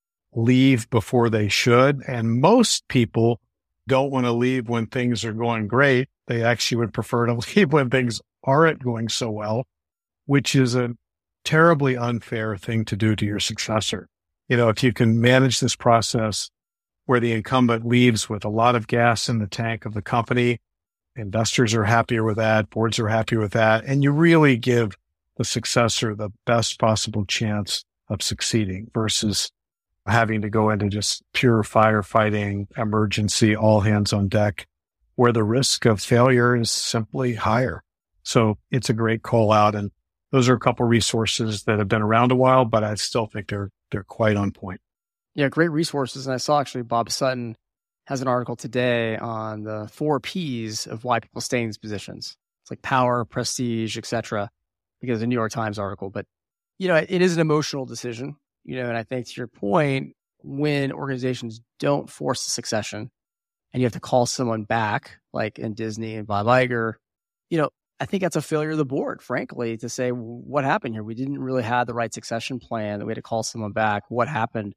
leave before they should. And most people don't want to leave when things are going great. They actually would prefer to leave when things aren't going so well, which is a terribly unfair thing to do to your successor. You know, if you can manage this process where the incumbent leaves with a lot of gas in the tank of the company, investors are happier with that, boards are happier with that, and you really give the successor the best possible chance of succeeding versus having to go into just pure firefighting, emergency, all hands on deck, where the risk of failure is simply higher. So it's a great call out. And those are a couple of resources that have been around a while, but I still think they're they're quite on point. Yeah, great resources. And I saw actually Bob Sutton has an article today on the four P's of why people stay in these positions. It's like power, prestige, et cetera, because of the New York Times article. But, you know, it is an emotional decision, you know, and I think to your point, when organizations don't force the succession and you have to call someone back, like in Disney and Bob Iger, you know, I think that's a failure of the board, frankly, to say, what happened here? We didn't really have the right succession plan, that we had to call someone back. What happened?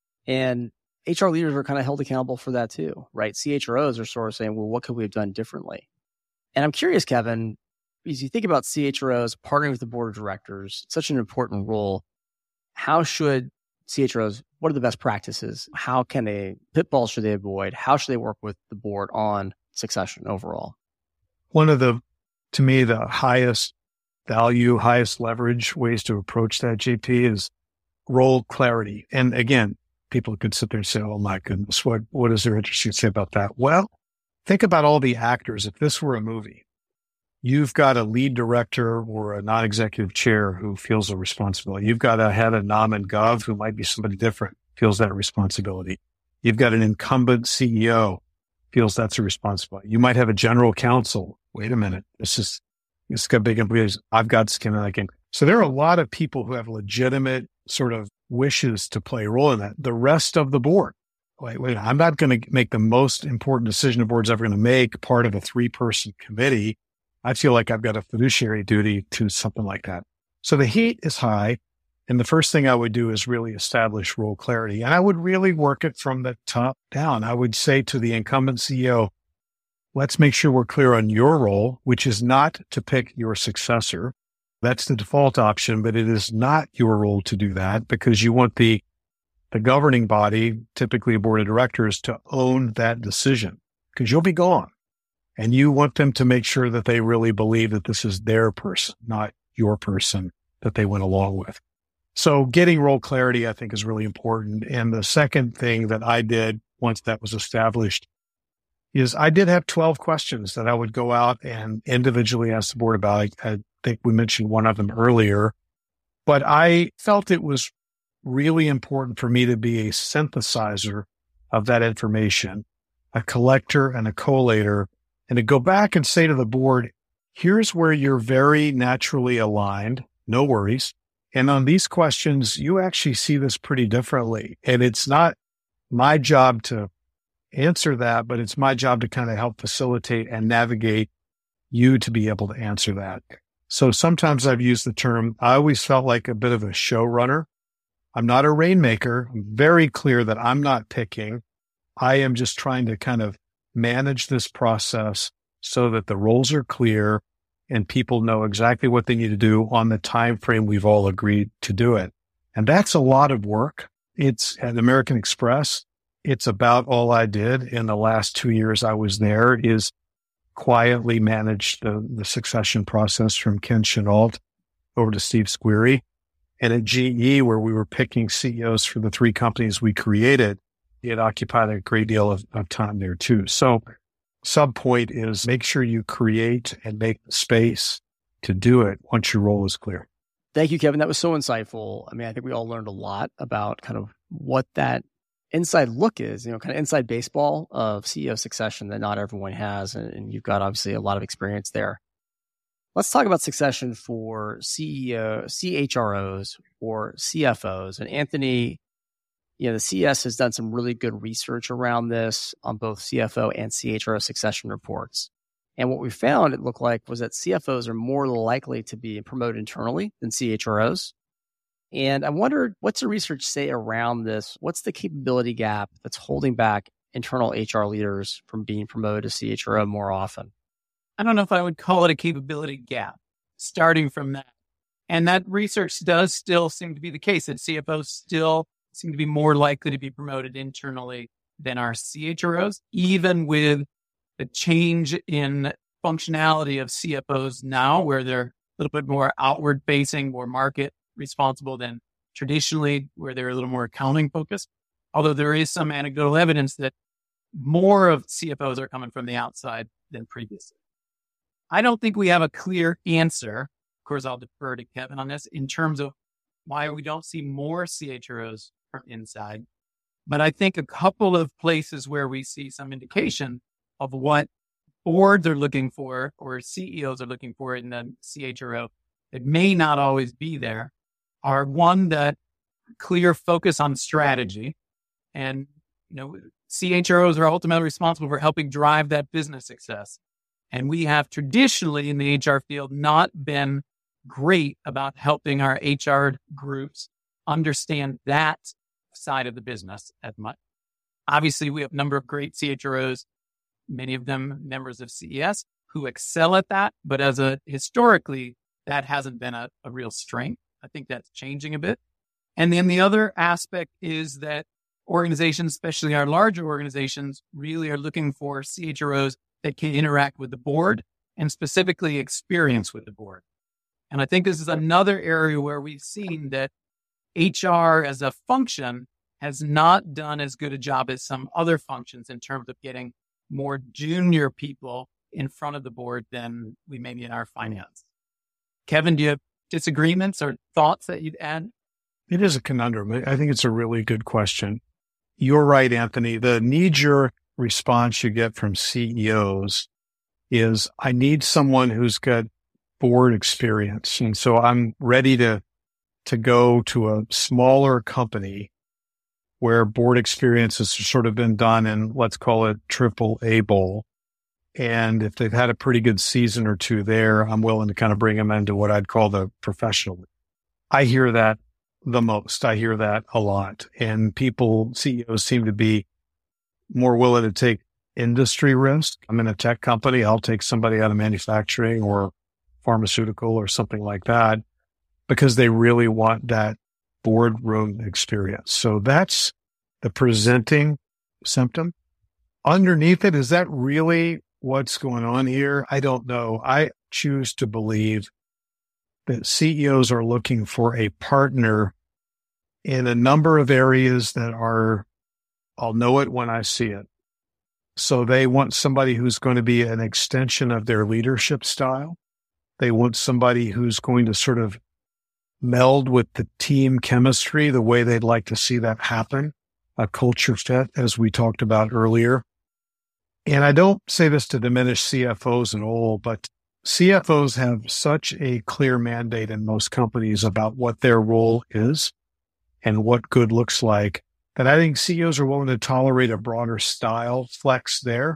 And H R leaders are kind of held accountable for that too, right? C H R Os are sort of saying, well, what could we have done differently? And I'm curious, Kevin, as you think about C H R Os partnering with the board of directors, such an important role, how should C H R Os, what are the best practices? How can they, pitfalls should they avoid? How should they work with the board on succession overall? One of the, to me, the highest value, highest leverage ways to approach that, J P, is role clarity. And again, people could sit there and say, oh my goodness, what, what is there interesting to say about that? Well, think about all the actors. If this were a movie, you've got a lead director or a non-executive chair who feels a responsibility. You've got a head of nom and gov who might be somebody different, feels that responsibility. You've got an incumbent C E O, feels that's a responsibility. You might have a general counsel. Wait a minute. This is, this got big implications. I've got skin in that game. So there are a lot of people who have legitimate sort of wishes to play a role in that. The rest of the board, wait, wait, I'm not going to make the most important decision the board's ever going to make part of a three-person committee. I feel like I've got a fiduciary duty to something like that. So the heat is high. And the first thing I would do is really establish role clarity. And I would really work it from the top down. I would say to the incumbent C E O, let's make sure we're clear on your role, which is not to pick your successor. That's the default option, but it is not your role to do that because you want the, the governing body, typically a board of directors, to own that decision because you'll be gone. And you want them to make sure that they really believe that this is their person, not your person that they went along with. So getting role clarity, I think, is really important. And the second thing that I did once that was established is I did have twelve questions that I would go out and individually ask the board about. I, I think we mentioned one of them earlier, but I felt it was really important for me to be a synthesizer of that information, a collector and a collator, and to go back and say to the board, here's where you're very naturally aligned. No worries. And on these questions, you actually see this pretty differently. And it's not my job to answer that, but it's my job to kind of help facilitate and navigate you to be able to answer that. So sometimes I've used the term, I always felt like a bit of a showrunner. I'm not a rainmaker. I'm very clear that I'm not picking. I am just trying to kind of manage this process so that the roles are clear and people know exactly what they need to do on the time frame we've all agreed to do it. And that's a lot of work. It's at American Express. It's about all I did in the last two years I was there is quietly manage the, the succession process from Ken Chenault over to Steve Squeri. And at G E, where we were picking C E Os for the three companies we created, it occupied a great deal of, of time there too. So sub point is make sure you create and make the space to do it once your role is clear. Thank you, Kevin. That was so insightful. I mean, I think we all learned a lot about kind of what that inside look is, you know, kind of inside baseball of C E O succession that not everyone has. And, and you've got obviously a lot of experience there. Let's talk about succession for C E O, C H R Os or C F Os. And Anthony, you know, the C S has done some really good research around this on both C F O and C H R O succession reports. And what we found, it looked like, was that C F Os are more likely to be promoted internally than C H R Os. And I wondered, what's the research say around this? What's the capability gap that's holding back internal H R leaders from being promoted to C H R O more often? I don't know if I would call it a capability gap, starting from that. And that research does still seem to be the case, that C F Os still seem to be more likely to be promoted internally than our C H R Os, even with the change in functionality of C F Os now, where they're a little bit more outward facing, more market responsible than traditionally, where they're a little more accounting focused. Although there is some anecdotal evidence that more of C F Os are coming from the outside than previously. I don't think we have a clear answer. Of course, I'll defer to Kevin on this in terms of why we don't see more C H R Os from inside. But I think a couple of places where we see some indication of what boards are looking for or C E Os are looking for in the C H R O that may not always be there are one, that clear focus on strategy. And, you know, C H R Os are ultimately responsible for helping drive that business success. And we have traditionally in the H R field not been great about helping our H R groups understand that side of the business as much. Obviously, we have a number of great C H R Os, many of them members of C E S, who excel at that. But as a historically, that hasn't been a, a real strength. I think that's changing a bit. And then the other aspect is that organizations, especially our larger organizations, really are looking for C H R Os that can interact with the board and specifically experience with the board. And I think this is another area where we've seen that H R as a function has not done as good a job as some other functions in terms of getting more junior people in front of the board than we maybe in our finance. Kevin, do you have disagreements or thoughts that you'd add? It is a conundrum. I think it's a really good question. You're right, Anthony. The knee-jerk response you get from C E Os is, I need someone who's got board experience. And so I'm ready to, to go to a smaller company where board experience has sort of been done in, let's call it triple A bowl. And if they've had a pretty good season or two there, I'm willing to kind of bring them into what I'd call the professional. I hear that the most. I hear that a lot. And people, C E Os seem to be more willing to take industry risk. I'm in a tech company. I'll take somebody out of manufacturing or pharmaceutical or something like that because they really want that boardroom experience. So that's the presenting symptom. Underneath it, is that really what's going on here? I don't know. I choose to believe that C E Os are looking for a partner in a number of areas that are, I'll know it when I see it. So they want somebody who's going to be an extension of their leadership style. They want somebody who's going to sort of meld with the team chemistry the way they'd like to see that happen, a culture fit, as we talked about earlier. And I don't say this to diminish C F Os at all, but C F Os have such a clear mandate in most companies about what their role is and what good looks like that I think C E Os are willing to tolerate a broader style flex there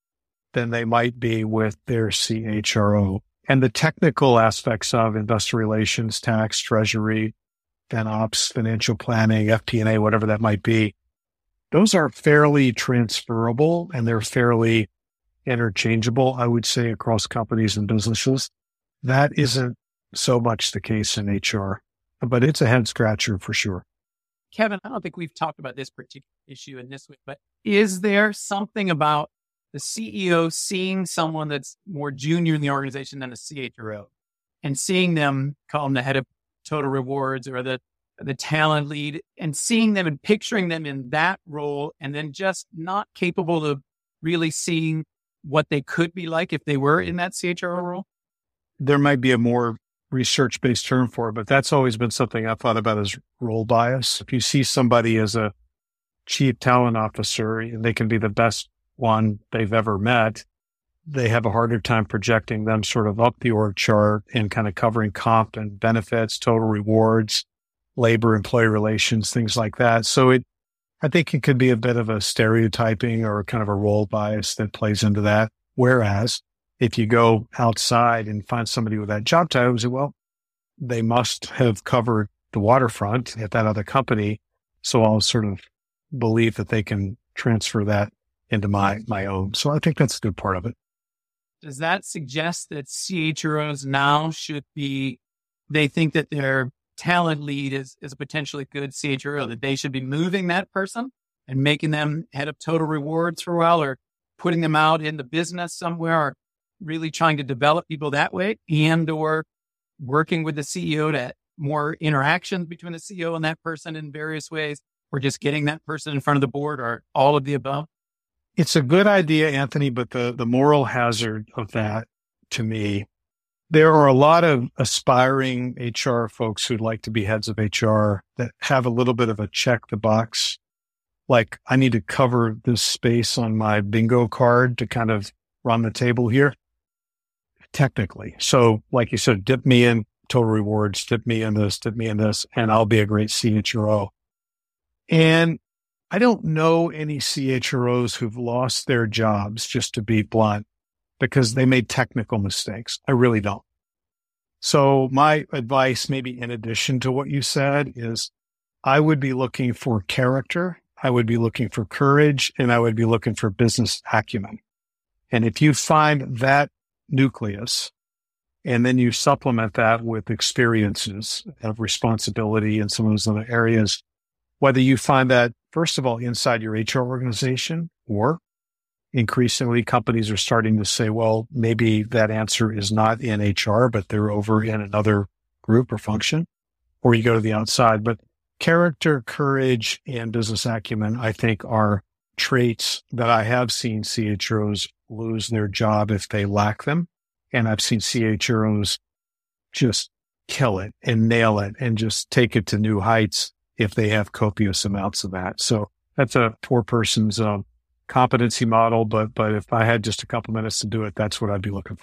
than they might be with their C H R O. And the technical aspects of investor relations, tax, treasury, FinOps, financial planning, F P and A, whatever that might be, those are fairly transferable and they're fairly interchangeable, I would say, across companies and businesses. That isn't so much the case in H R, but it's a head scratcher for sure. Kevin, I don't think we've talked about this particular issue in this way, but is there something about the C E O seeing someone that's more junior in the organization than a C H R O and seeing them, call them the head of total rewards or the, the talent lead, and seeing them and picturing them in that role and then just not capable of really seeing what they could be like if they were in that C H R O role? There might be a more research-based term for it, but that's always been something I've thought about as role bias. If you see somebody as a chief talent officer and they can be the best one they've ever met, they have a harder time projecting them sort of up the org chart and kind of covering comp and benefits, total rewards, labor, employee relations, things like that. So it, I think it could be a bit of a stereotyping or kind of a role bias that plays into that. Whereas if you go outside and find somebody with that job title, you say, well, they must have covered the waterfront at that other company. So I'll sort of believe that they can transfer that into my, my own. So I think that's a good part of it. Does that suggest that C H R Os now should be, they think that their talent lead is, is a potentially good C H R O, that they should be moving that person and making them head of total rewards for a while, or putting them out in the business somewhere, or really trying to develop people that way, and or working with the C E O to more interactions between the C E O and that person in various ways, or just getting that person in front of the board, or all of the above? It's a good idea, Anthony, but the, the moral hazard of that, to me, there are a lot of aspiring H R folks who'd like to be heads of H R that have a little bit of a check the box. Like, I need to cover this space on my bingo card to kind of run the table here, technically. So like you said, dip me in total rewards, dip me in this, dip me in this, and I'll be a great C H R O. And I don't know any C H R Os who've lost their jobs, just to be blunt, because they made technical mistakes. I really don't. So my advice, maybe in addition to what you said, is I would be looking for character. I would be looking for courage, and I would be looking for business acumen. And if you find that nucleus, and then you supplement that with experiences of responsibility in some of those other areas, whether you find that, first of all, inside your H R organization, or increasingly companies are starting to say, well, maybe that answer is not in H R, but they're over in another group or function, or you go to the outside. But character, courage, and business acumen, I think, are traits that I have seen C H R Os lose their job if they lack them. And I've seen C H R Os just kill it and nail it and just take it to new heights if they have copious amounts of that. So that's a poor person's um, competency model. But, but if I had just a couple minutes to do it, that's what I'd be looking for.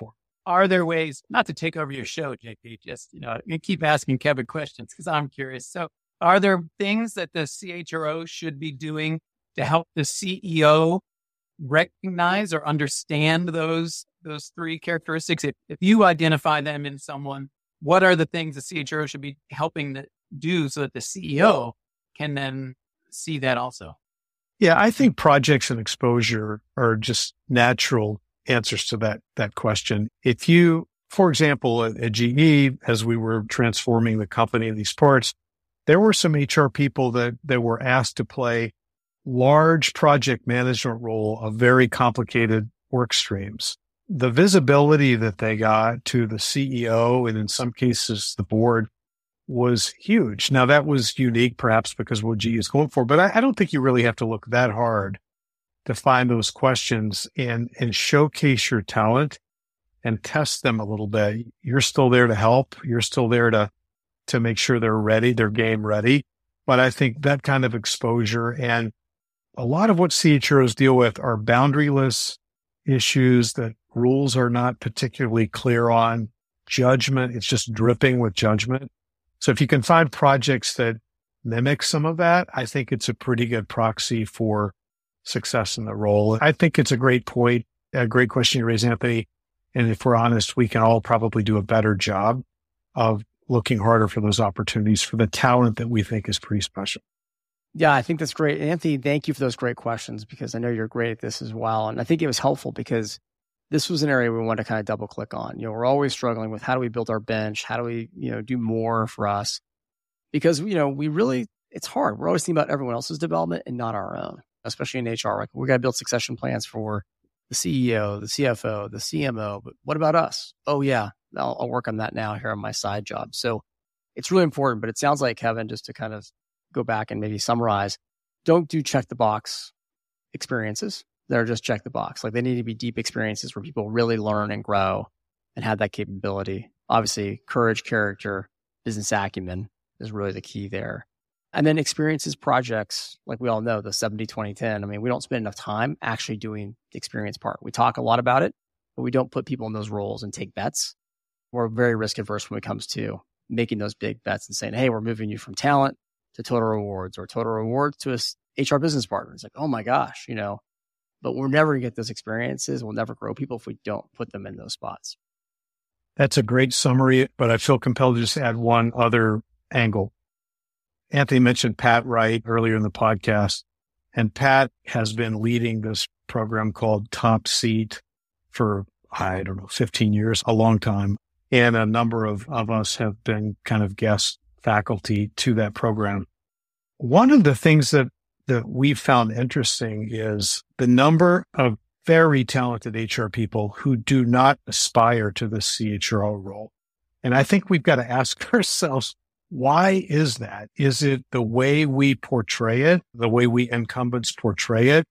are there ways, not to take over your show, J P, just, you know, you keep asking Kevin questions because I'm curious. So are there things that the C H R O should be doing to help the C E O recognize or understand those those three characteristics? If, if you identify them in someone, what are the things the C H R O should be helping to do so that the C E O can then see that also? Yeah, I think projects and exposure are just natural answers to that that question. If you, for example, at, at G E, as we were transforming the company in these parts, there were some H R people that, that were asked to play large project management role of very complicated work streams. The visibility that they got to the C E O and in some cases the board was huge. Now that was unique perhaps because what G E is going for, but I, I don't think you really have to look that hard to find those questions and, and showcase your talent and test them a little bit. You're still there to help. You're still there to, to make sure they're ready, they're game ready. But I think that kind of exposure and a lot of what C H R Os deal with are boundaryless issues that rules are not particularly clear on. Judgment, it's just dripping with judgment. So if you can find projects that mimic some of that, I think it's a pretty good proxy for success in the role. I think it's a great point, a great question you raise, Anthony. And if we're honest, we can all probably do a better job of looking harder for those opportunities for the talent that we think is pretty special. Yeah, I think that's great. Anthony, thank you for those great questions because I know you're great at this as well. And I think it was helpful because this was an area we wanted to kind of double click on. You know, we're always struggling with how do we build our bench? How do we, you know, do more for us? Because, you know, we really, it's hard. We're always thinking about everyone else's development and not our own, especially in H R. Like we got to build succession plans for the C E O, the C F O, the C M O. But what about us? Oh, yeah, I'll, I'll work on that now here on my side job. So it's really important. But it sounds like, Kevin, just to kind of go back and maybe summarize, don't do check the box experiences. They're just check the box. Like they need to be deep experiences where people really learn and grow and have that capability. Obviously, courage, character, business acumen is really the key there. And then experiences, projects, like we all know, the seventy twenty ten. I mean, we don't spend enough time actually doing the experience part. We talk a lot about it, but we don't put people in those roles and take bets. We're very risk averse when it comes to making those big bets and saying, hey, we're moving you from talent to total rewards or total rewards to a H R business partner. It's like, oh my gosh, you know, but we're never going to get those experiences. We'll never grow people if we don't put them in those spots. That's a great summary, but I feel compelled to just add one other angle. Anthony mentioned Pat Wright earlier in the podcast, and Pat has been leading this program called Top Seat for, I don't know, fifteen years, a long time. And a number of, of us have been kind of guest faculty to that program. One of the things that, that we've found interesting is the number of very talented H R people who do not aspire to the C H R O role. And I think we've got to ask ourselves, why is that? Is it the way we portray it, the way we incumbents portray it?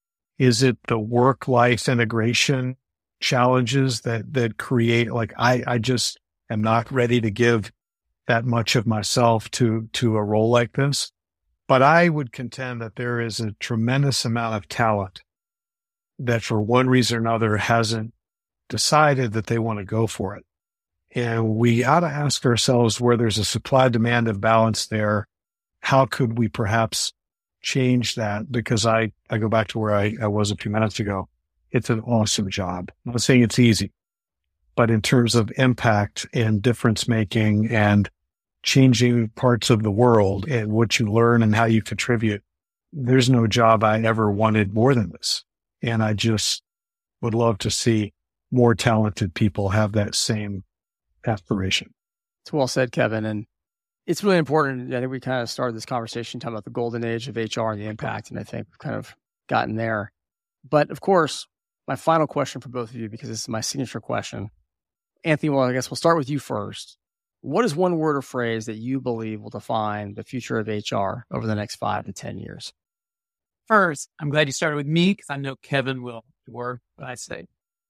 Is it the work-life integration challenges that, that create, like, I, I just am not ready to give that much of myself to, to a role like this? But I would contend that there is a tremendous amount of talent that for one reason or another hasn't decided that they want to go for it. And we ought to ask ourselves where there's a supply-demand imbalance there, how could we perhaps change that? Because I, I go back to where I, I was a few minutes ago. It's an awesome job. I'm not saying it's easy, but in terms of impact and difference making and changing parts of the world and what you learn and how you contribute, there's no job I ever wanted more than this. And I just would love to see more talented people have that same aspiration. It's well said, Kevin. And it's really important. I think we kind of started this conversation talking about the golden age of H R and the impact. And I think we've kind of gotten there. But of course, my final question for both of you, because this is my signature question. Anthony, well, I guess we'll start with you first. What is one word or phrase that you believe will define the future of H R over the next five to ten years? First, I'm glad you started with me because I know Kevin will work what I say.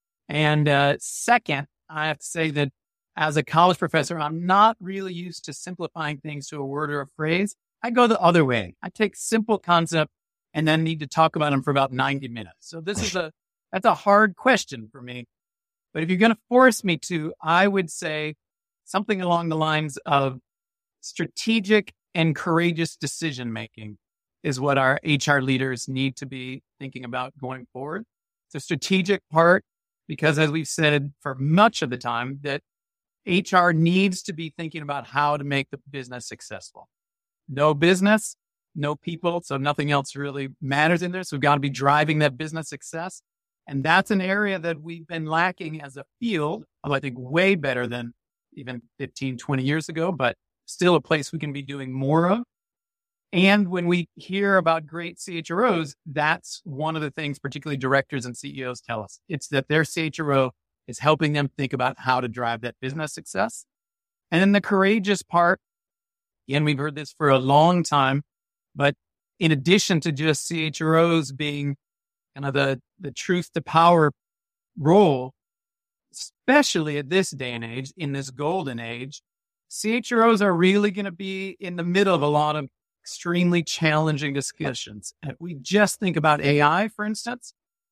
And uh, second, I have to say that as a college professor, I'm not really used to simplifying things to a word or a phrase. I go the other way. I take simple concept and then need to talk about them for about ninety minutes. So this is a, that's a hard question for me. But if you're going to force me to, I would say something along the lines of strategic and courageous decision making is what our H R leaders need to be thinking about going forward. The strategic part, because as we've said for much of the time, that H R needs to be thinking about how to make the business successful. No business, no people, so nothing else really matters in there. So we've got to be driving that business success. And that's an area that we've been lacking as a field, although I think way better than even fifteen, twenty years ago, but still a place we can be doing more of. And when we hear about great C H R Os, that's one of the things, particularly directors and C E Os tell us. It's that their C H R O is helping them think about how to drive that business success. And then the courageous part, again, we've heard this for a long time, but in addition to just C H R Os being kind of the, the truth to power role, especially at this day and age, in this golden age, C H R Os are really going to be in the middle of a lot of extremely challenging discussions. If we just think about A I, for instance,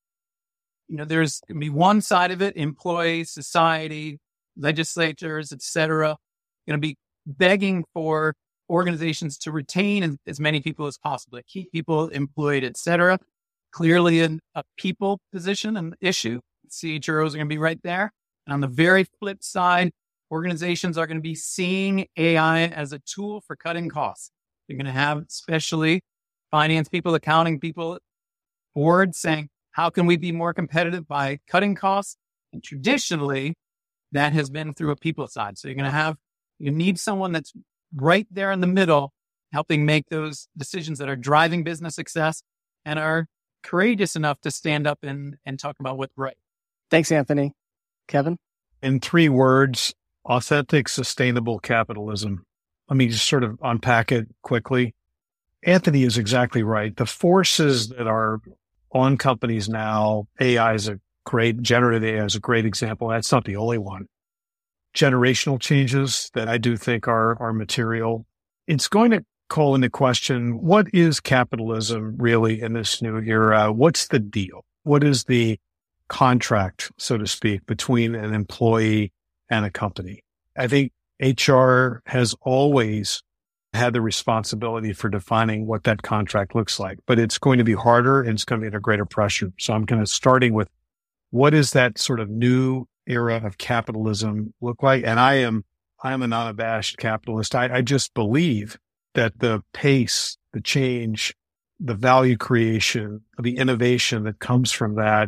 you know, there's going to be one side of it, employees, society, legislators, et cetera, going to be begging for organizations to retain as, as many people as possible, keep people employed, et cetera. Clearly in a people position and issue, C H R Os are going to be right there. And on the very flip side, organizations are going to be seeing A I as a tool for cutting costs. You're going to have especially finance people, accounting people, boards saying, how can we be more competitive by cutting costs? And traditionally, that has been through a people side. So you're going to have, you need someone that's right there in the middle, helping make those decisions that are driving business success and are courageous enough to stand up and, and talk about what's right. Thanks, Anthony. Kevin? In three words, authentic, sustainable capitalism. Let me just sort of unpack it quickly. Anthony is exactly right. The forces that are on companies now, A I is a great, generative A I is a great example. That's not the only one. Generational changes that I do think are, are material. It's going to call into question, what is capitalism really in this new era? What's the deal? What is the contract, so to speak, between an employee and a company? I think H R has always had the responsibility for defining what that contract looks like, but it's going to be harder and it's going to be under greater pressure. So I'm kind of starting with what is that sort of new era of capitalism look like? And I am, I am an unabashed capitalist. I, I just believe that the pace, the change, the value creation, the innovation that comes from that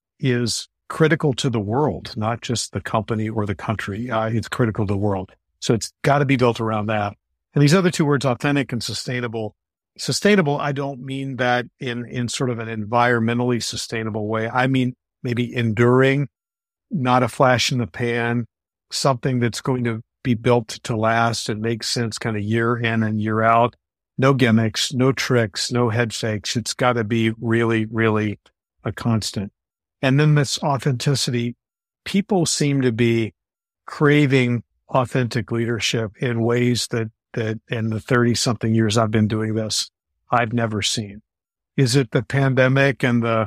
is critical to the world, not just the company or the country. Uh, it's critical to the world. So it's got to be built around that. And these other two words, authentic and sustainable. Sustainable, I don't mean that in, in sort of an environmentally sustainable way. I mean, maybe enduring, not a flash in the pan, something that's going to be built to last and make sense kind of year in and year out. No gimmicks, no tricks, no head fakes. It's got to be really, really a constant. And then this authenticity, people seem to be craving authentic leadership in ways that, that in the thirty something years I've been doing this, I've never seen. Is it the pandemic and the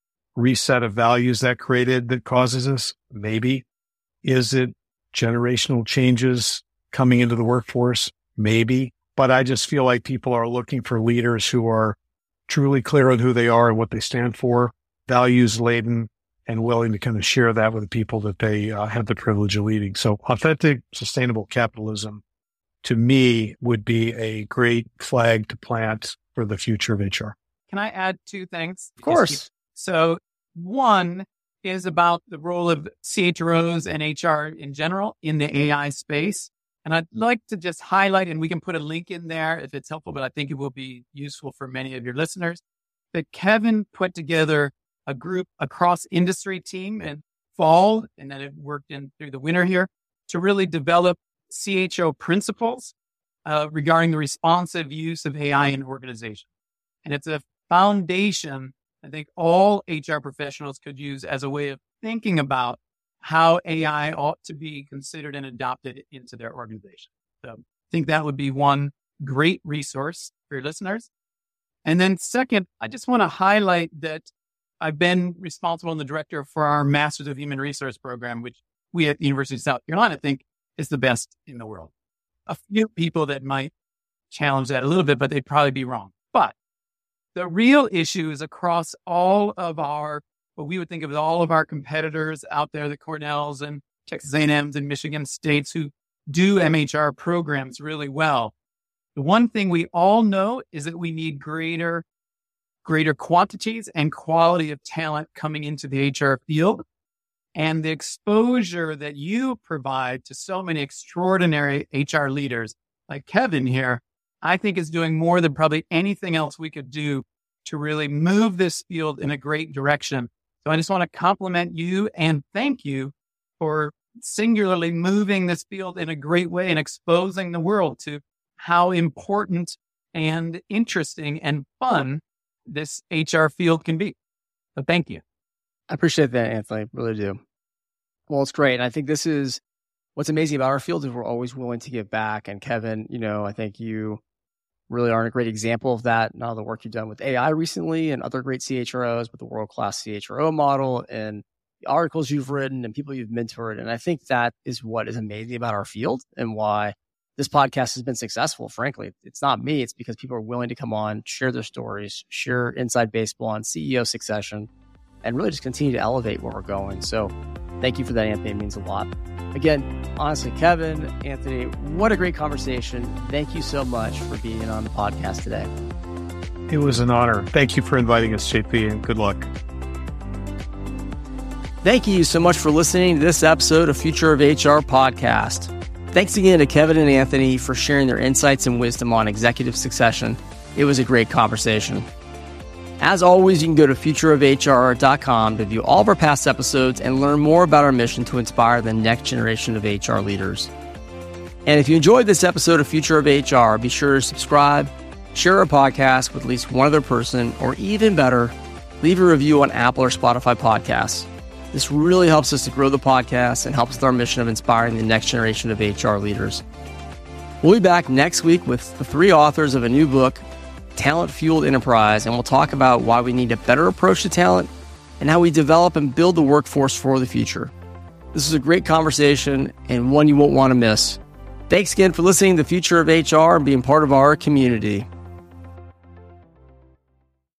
reset of values that created that causes this? Maybe. Is it generational changes coming into the workforce? Maybe. But I just feel like people are looking for leaders who are truly clear on who they are and what they stand for, values laden, and willing to kind of share that with the people that they uh, have the privilege of leading. So authentic, sustainable capitalism, to me, would be a great flag to plant for the future of H R. Can I add two things? Of course. So one is about the role of C H R Os and H R in general in the A I space. And I'd like to just highlight, and we can put a link in there if it's helpful, but I think it will be useful for many of your listeners, that Kevin put together a group across industry team in fall, and then it worked in through the winter here, to really develop C H O principles uh, regarding the responsive use of A I in organizations. And it's a foundation I think all H R professionals could use as a way of thinking about how A I ought to be considered and adopted into their organization. So I think that would be one great resource for your listeners. And then second, I just want to highlight that I've been responsible and the director for our Masters of Human Resource program, which we at the University of South Carolina think is the best in the world. A few people that might challenge that a little bit, but they'd probably be wrong. But the real issue is across all of our, what we would think of as all of our competitors out there, the Cornells and Texas A and M's and Michigan States who do M H R programs really well. The one thing we all know is that we need greater, greater quantities and quality of talent coming into the H R field. And the exposure that you provide to so many extraordinary H R leaders like Kevin here, I think is doing more than probably anything else we could do to really move this field in a great direction. So I just want to compliment you and thank you for singularly moving this field in a great way and exposing the world to how important and interesting and fun this H R field can be. So thank you. I appreciate that, Anthony. Really do. Well, it's great. And I think this is what's amazing about our field is we're always willing to give back. And Kevin, you know, I think you really are a great example of that. Not the work you've done with A I recently and other great C H R Os, but the world-class C H R O model and the articles you've written and people you've mentored. And I think that is what is amazing about our field and why this podcast has been successful. Frankly, it's not me. It's because people are willing to come on, share their stories, share inside baseball on C E O succession, and really just continue to elevate where we're going. So thank you for that, Anthony. It means a lot. Again, honestly, Kevin, Anthony, what a great conversation. Thank you so much for being on the podcast today. It was an honor. Thank you for inviting us, J P, and good luck. Thank you so much for listening to this episode of Future of H R podcast. Thanks again to Kevin and Anthony for sharing their insights and wisdom on executive succession. It was a great conversation. As always, you can go to future of H R dot com to view all of our past episodes and learn more about our mission to inspire the next generation of H R leaders. And if you enjoyed this episode of Future of H R, be sure to subscribe, share our podcast with at least one other person, or even better, leave a review on Apple or Spotify podcasts. This really helps us to grow the podcast and helps with our mission of inspiring the next generation of H R leaders. We'll be back next week with the three authors of a new book, Talent Fueled Enterprise, and we'll talk about why we need a better approach to talent and how we develop and build the workforce for the future. This is a great conversation and one you won't want to miss. Thanks again for listening to the Future of H R and being part of our community.